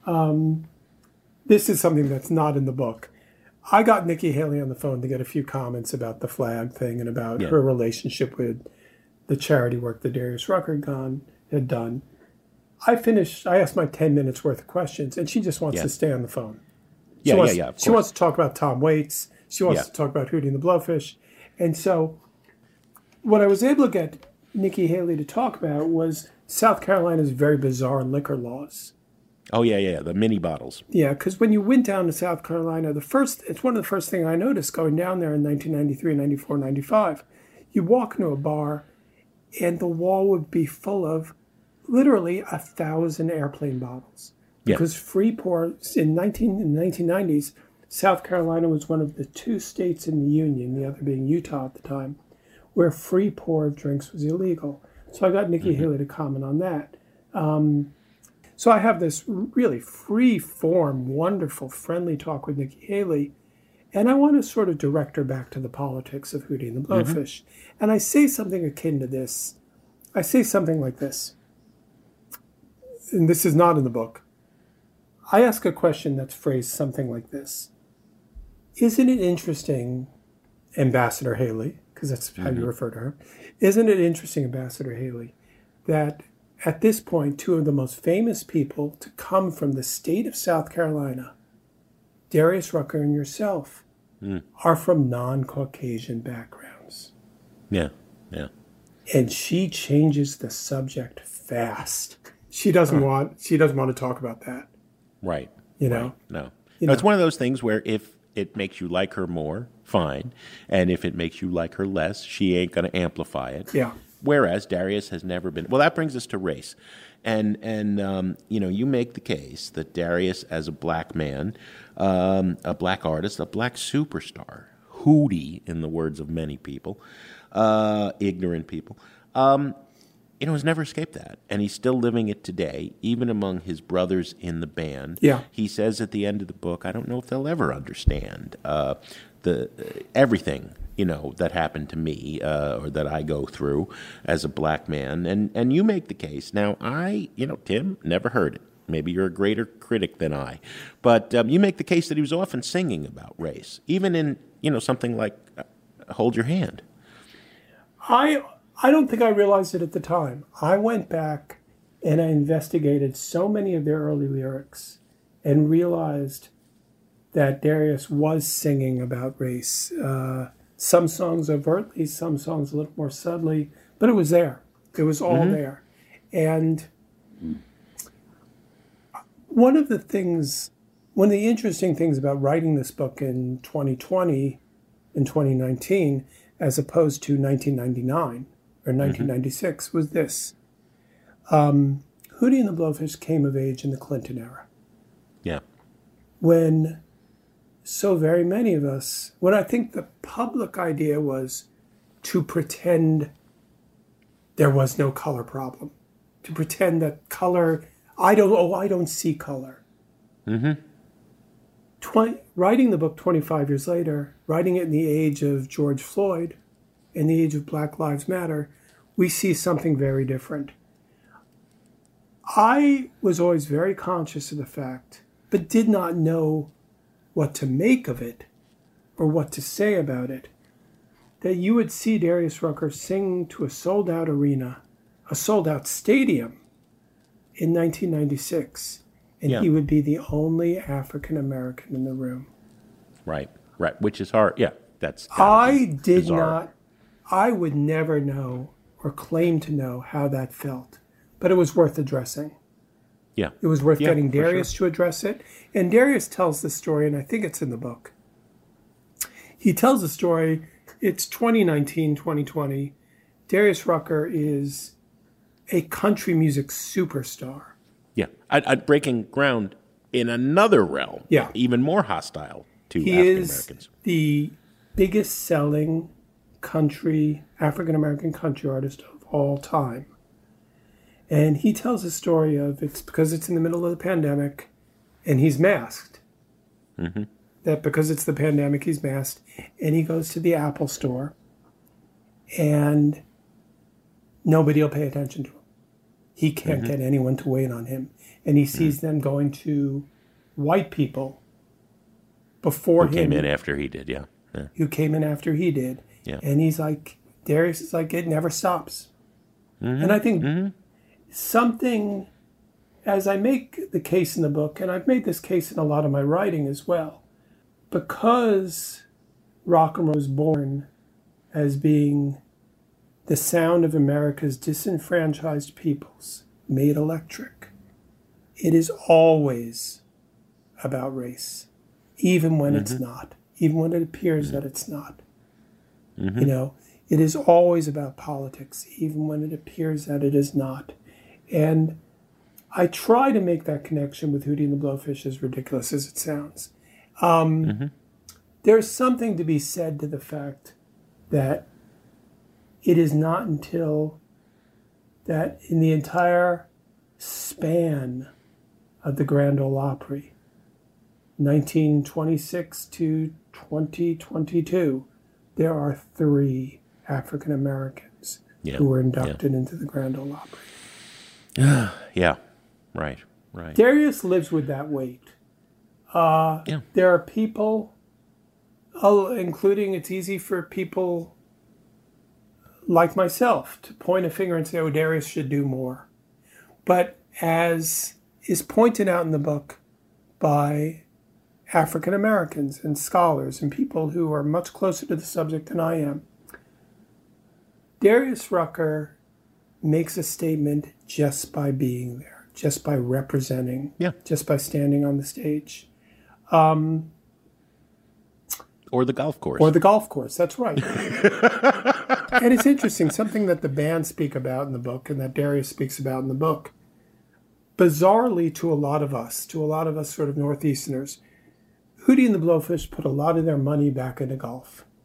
This is something that's not in the book. I got Nikki Haley on the phone to get a few comments about the flag thing and about her relationship with the charity work that Darius Rucker had done. I asked my 10 minutes worth of questions, and she just wants to stay on the phone. Of course. She wants to talk about Tom Waits. She wants to talk about Hootie and the Blowfish. And so what I was able to get Nikki Haley to talk about was South Carolina's very bizarre liquor laws. Oh, yeah, the mini bottles. Yeah, because when you went down to South Carolina, it's one of the first things I noticed going down there in 1993, 94, 95. You walk into a bar, and the wall would be full of literally 1,000 airplane bottles. Because Freeport, in the 1990s, South Carolina was one of the two states in the Union, the other being Utah at the time, where free pour of drinks was illegal. So I got Nikki Haley to comment on that. So I have this really free-form, wonderful, friendly talk with Nikki Haley, and I want to sort of direct her back to the politics of Hootie and the Blowfish. And I say something akin to this. I say something like this, and this is not in the book. I ask a question that's phrased something like this. Isn't it interesting, Ambassador Haley, because that's how you refer to her, isn't it interesting, Ambassador Haley, that at this point, two of the most famous people to come from the state of South Carolina, Darius Rucker and yourself, are from non-Caucasian backgrounds? Yeah. And she changes the subject fast. She doesn't want to talk about that. Right. You know? No. It's one of those things where if it makes you like her more, fine. And if it makes you like her less, she ain't going to amplify it. Yeah. Whereas Darius has never been. Well, that brings us to race. And you make the case that Darius, as a black man, a black artist, a black superstar, hootie, in the words of many people, ignorant people, has never escaped that. And he's still living it today, even among his brothers in the band. Yeah. He says at the end of the book, I don't know if they'll ever understand everything, that happened to me or that I go through as a black man. And you make the case. Now, Tim, never heard it. Maybe you're a greater critic than I. But you make the case that he was often singing about race, even in, something like Hold Your Hand. I don't think I realized it at the time. I went back and I investigated so many of their early lyrics and realized that Darius was singing about race. Some songs overtly, some songs a little more subtly, but it was there. It was all there. And one of the interesting things about writing this book in 2020 and 2019, as opposed to 1999 or 1996, was this. Hootie and the Blowfish came of age in the Clinton era. Yeah. When so very many of us, when I think the public idea was to pretend there was no color problem, to pretend that color, I don't see color. Writing the book 25 years later, writing it in the age of George Floyd, in the age of Black Lives Matter, we see something very different. I was always very conscious of the fact, but did not know what to make of it or what to say about it, that you would see Darius Rucker sing to a sold-out arena, a sold-out stadium in 1996, and he would be the only African-American in the room. Right, which is hard. Yeah, that's I would never know or claim to know how that felt, but it was worth addressing. Yeah. It was worth getting Darius to address it. And Darius tells the story, and I think it's in the book. He tells the story, it's 2019, 2020. Darius Rucker is a country music superstar. Yeah. I'd breaking ground in another realm. Yeah. Even more hostile to He African-Americans. is the biggest selling African-American country artist of all time. And he tells a story of it's because it's in the middle of the pandemic and he's masked. That because it's the pandemic, he's masked. And he goes to the Apple store and nobody will pay attention to him. He can't get anyone to wait on him. And he sees them going to white people before him. Who came in after he did, yeah. Who came in after he did. Yeah. And he's like, Darius is like, it never stops. And I think something, as I make the case in the book, and I've made this case in a lot of my writing as well, because rock and roll was born as being the sound of America's disenfranchised peoples, made electric, it is always about race, even when it's not, even when it appears that it's not. It is always about politics, even when it appears that it is not. And I try to make that connection with Hootie and the Blowfish, as ridiculous as it sounds. There's something to be said to the fact that it is not until that in the entire span of the Grand Ole Opry, 1926 to 2022, there are 3 African Americans who were inducted into the Grand Ole Opry. Right. Darius lives with that weight. There are people, including it's easy for people like myself to point a finger and say, oh, Darius should do more. But as is pointed out in the book by African Americans and scholars and people who are much closer to the subject than I am, Darius Rucker makes a statement just by being there, just by representing, just by standing on the stage. Or the golf course. Or the golf course, that's right. And it's interesting, something that the band speak about in the book and that Darius speaks about in the book. Bizarrely to a lot of us sort of Northeasterners, Hootie and the Blowfish put a lot of their money back into golf.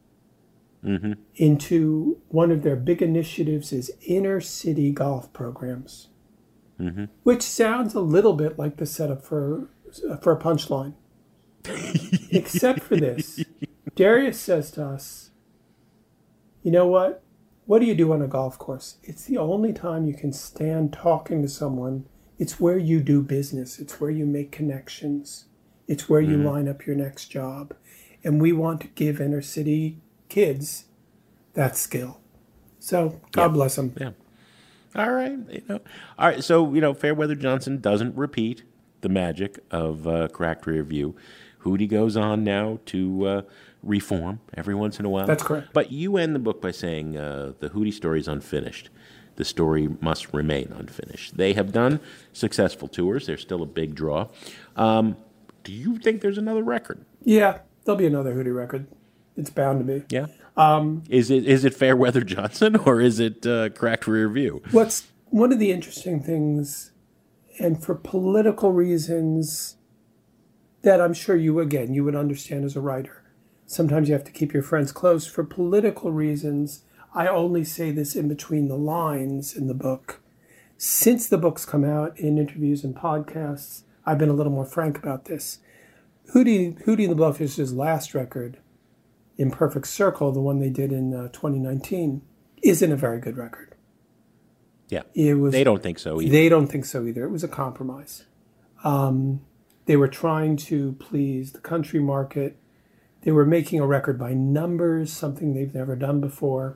into one of their big initiatives is inner city golf programs, which sounds a little bit like the setup for a punchline. Except for this, Darius says to us, you know what? What do you do on a golf course? It's the only time you can stand talking to someone. It's where you do business. It's where you make connections. It's where you line up your next job. And we want to give inner city kids that skill. So God bless them. Yeah. All right. All right. So, Fairweather Johnson doesn't repeat the magic of Cracked Rear View. Hootie goes on now to reform every once in a while. That's correct. But you end the book by saying the Hootie story is unfinished. The story must remain unfinished. They have done successful tours. They're still a big draw. Do you think there's another record? Yeah, there'll be another Hootie record. It's bound to be. Yeah. Is it Fairweather Johnson or is it Cracked Rear View? What's one of the interesting things, and for political reasons that I'm sure you would understand as a writer. Sometimes you have to keep your friends close. For political reasons, I only say this in between the lines in the book. Since the book's come out in interviews and podcasts, I've been a little more frank about this. Hootie and the Blowfish's last record, Imperfect Circle, the one they did in 2019, isn't a very good record. Yeah, they don't think so either. They don't think so either. It was a compromise. They were trying to please the country market. They were making a record by numbers, something they've never done before.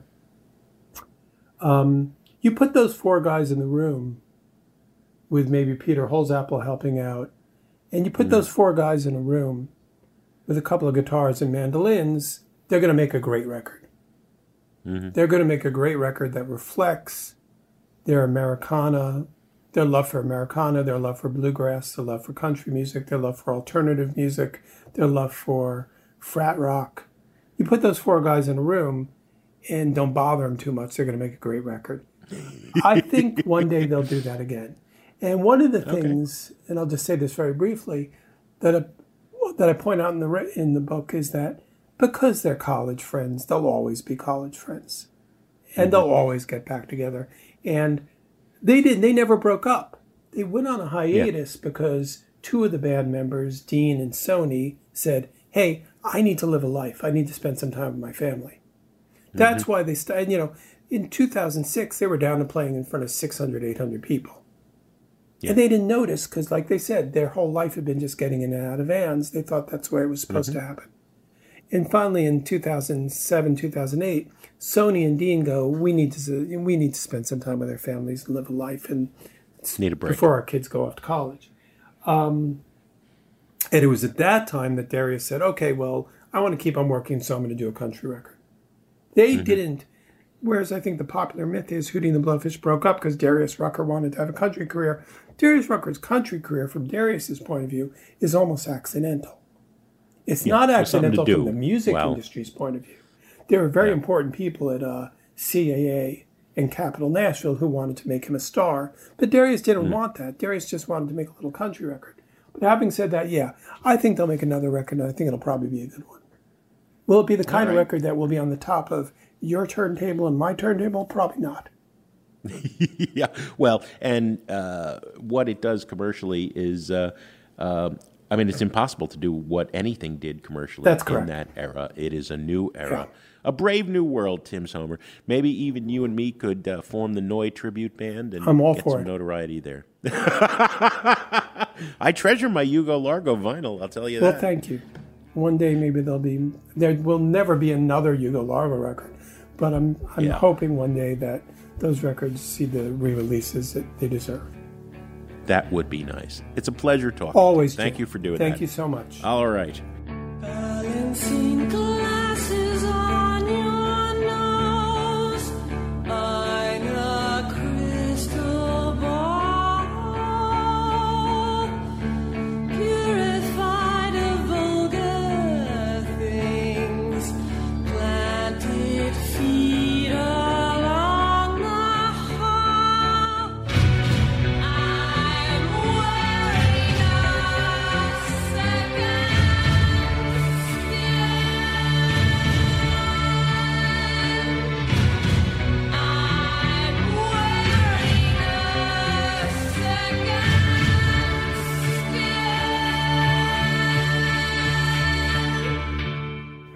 You put those four guys in the room with maybe Peter Holzapfel helping out, and you put those four guys in a room with a couple of guitars and mandolins, they're going to make a great record. They're going to make a great record that reflects their Americana, their love for Americana, their love for bluegrass, their love for country music, their love for alternative music, their love for frat rock. You put those four guys in a room and don't bother them too much, they're going to make a great record. I think one day they'll do that again. And one of the things, and I'll just say this very briefly, that I point out in the book is that because they're college friends, they'll always be college friends. And they'll always get back together. And they never broke up. They went on a hiatus because two of the band members, Dean and Sony, said, hey, I need to live a life. I need to spend some time with my family. That's why they started, in 2006, they were down and playing in front of 600, 800 people. Yeah. And they didn't notice because, like they said, their whole life had been just getting in and out of vans. They thought that's the way it was supposed to happen. And finally, in 2007, 2008, Sony and Dean go, we need to spend some time with our families and live a life and need a break before our kids go off to college. And it was at that time that Darius said, okay, well, I want to keep on working, so I'm going to do a country record. They didn't. Whereas I think the popular myth is Hootie and the Blowfish broke up because Darius Rucker wanted to have a country career. Darius Rucker's country career, from Darius's point of view, is almost accidental. It's not accidental from the music industry's point of view. There were very important people at CAA and Capitol Nashville who wanted to make him a star, but Darius didn't want that. Darius just wanted to make a little country record. But having said that, I think they'll make another record, and I think it'll probably be a good one. Will it be the kind of record that will be on the top of your turntable and my turntable? Probably not. Yeah, well, and what it does commercially is, it's impossible to do what anything did commercially in that era. It is a new era. Yeah. A brave new world, Tim Sommer. Maybe even you and me could form the Noi tribute band and get some notoriety there. I treasure my Hugo Largo vinyl, I'll tell you that. Well, thank you. One day maybe there will never be another Hugo Largo record, but I'm hoping one day that those records see the re-releases that they deserve. That would be nice. It's a pleasure talking. Always. Thank you for doing that. Thank you so much. All right. Balancing glasses on your nose, eyeing a crystal ball, purified of vulgar things, planted feet along the hall. I'm wearing a second skin.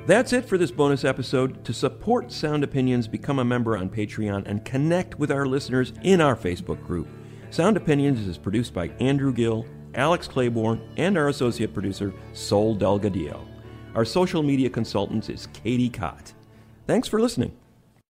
That's it for this bonus episode. To support Sound Opinions, become a member on Patreon and connect with our listeners in our Facebook group. Sound Opinions is produced by Andrew Gill, Alex Claiborne, and our associate producer, Sol Delgadillo. Our social media consultant is Katie Cott. Thanks for listening.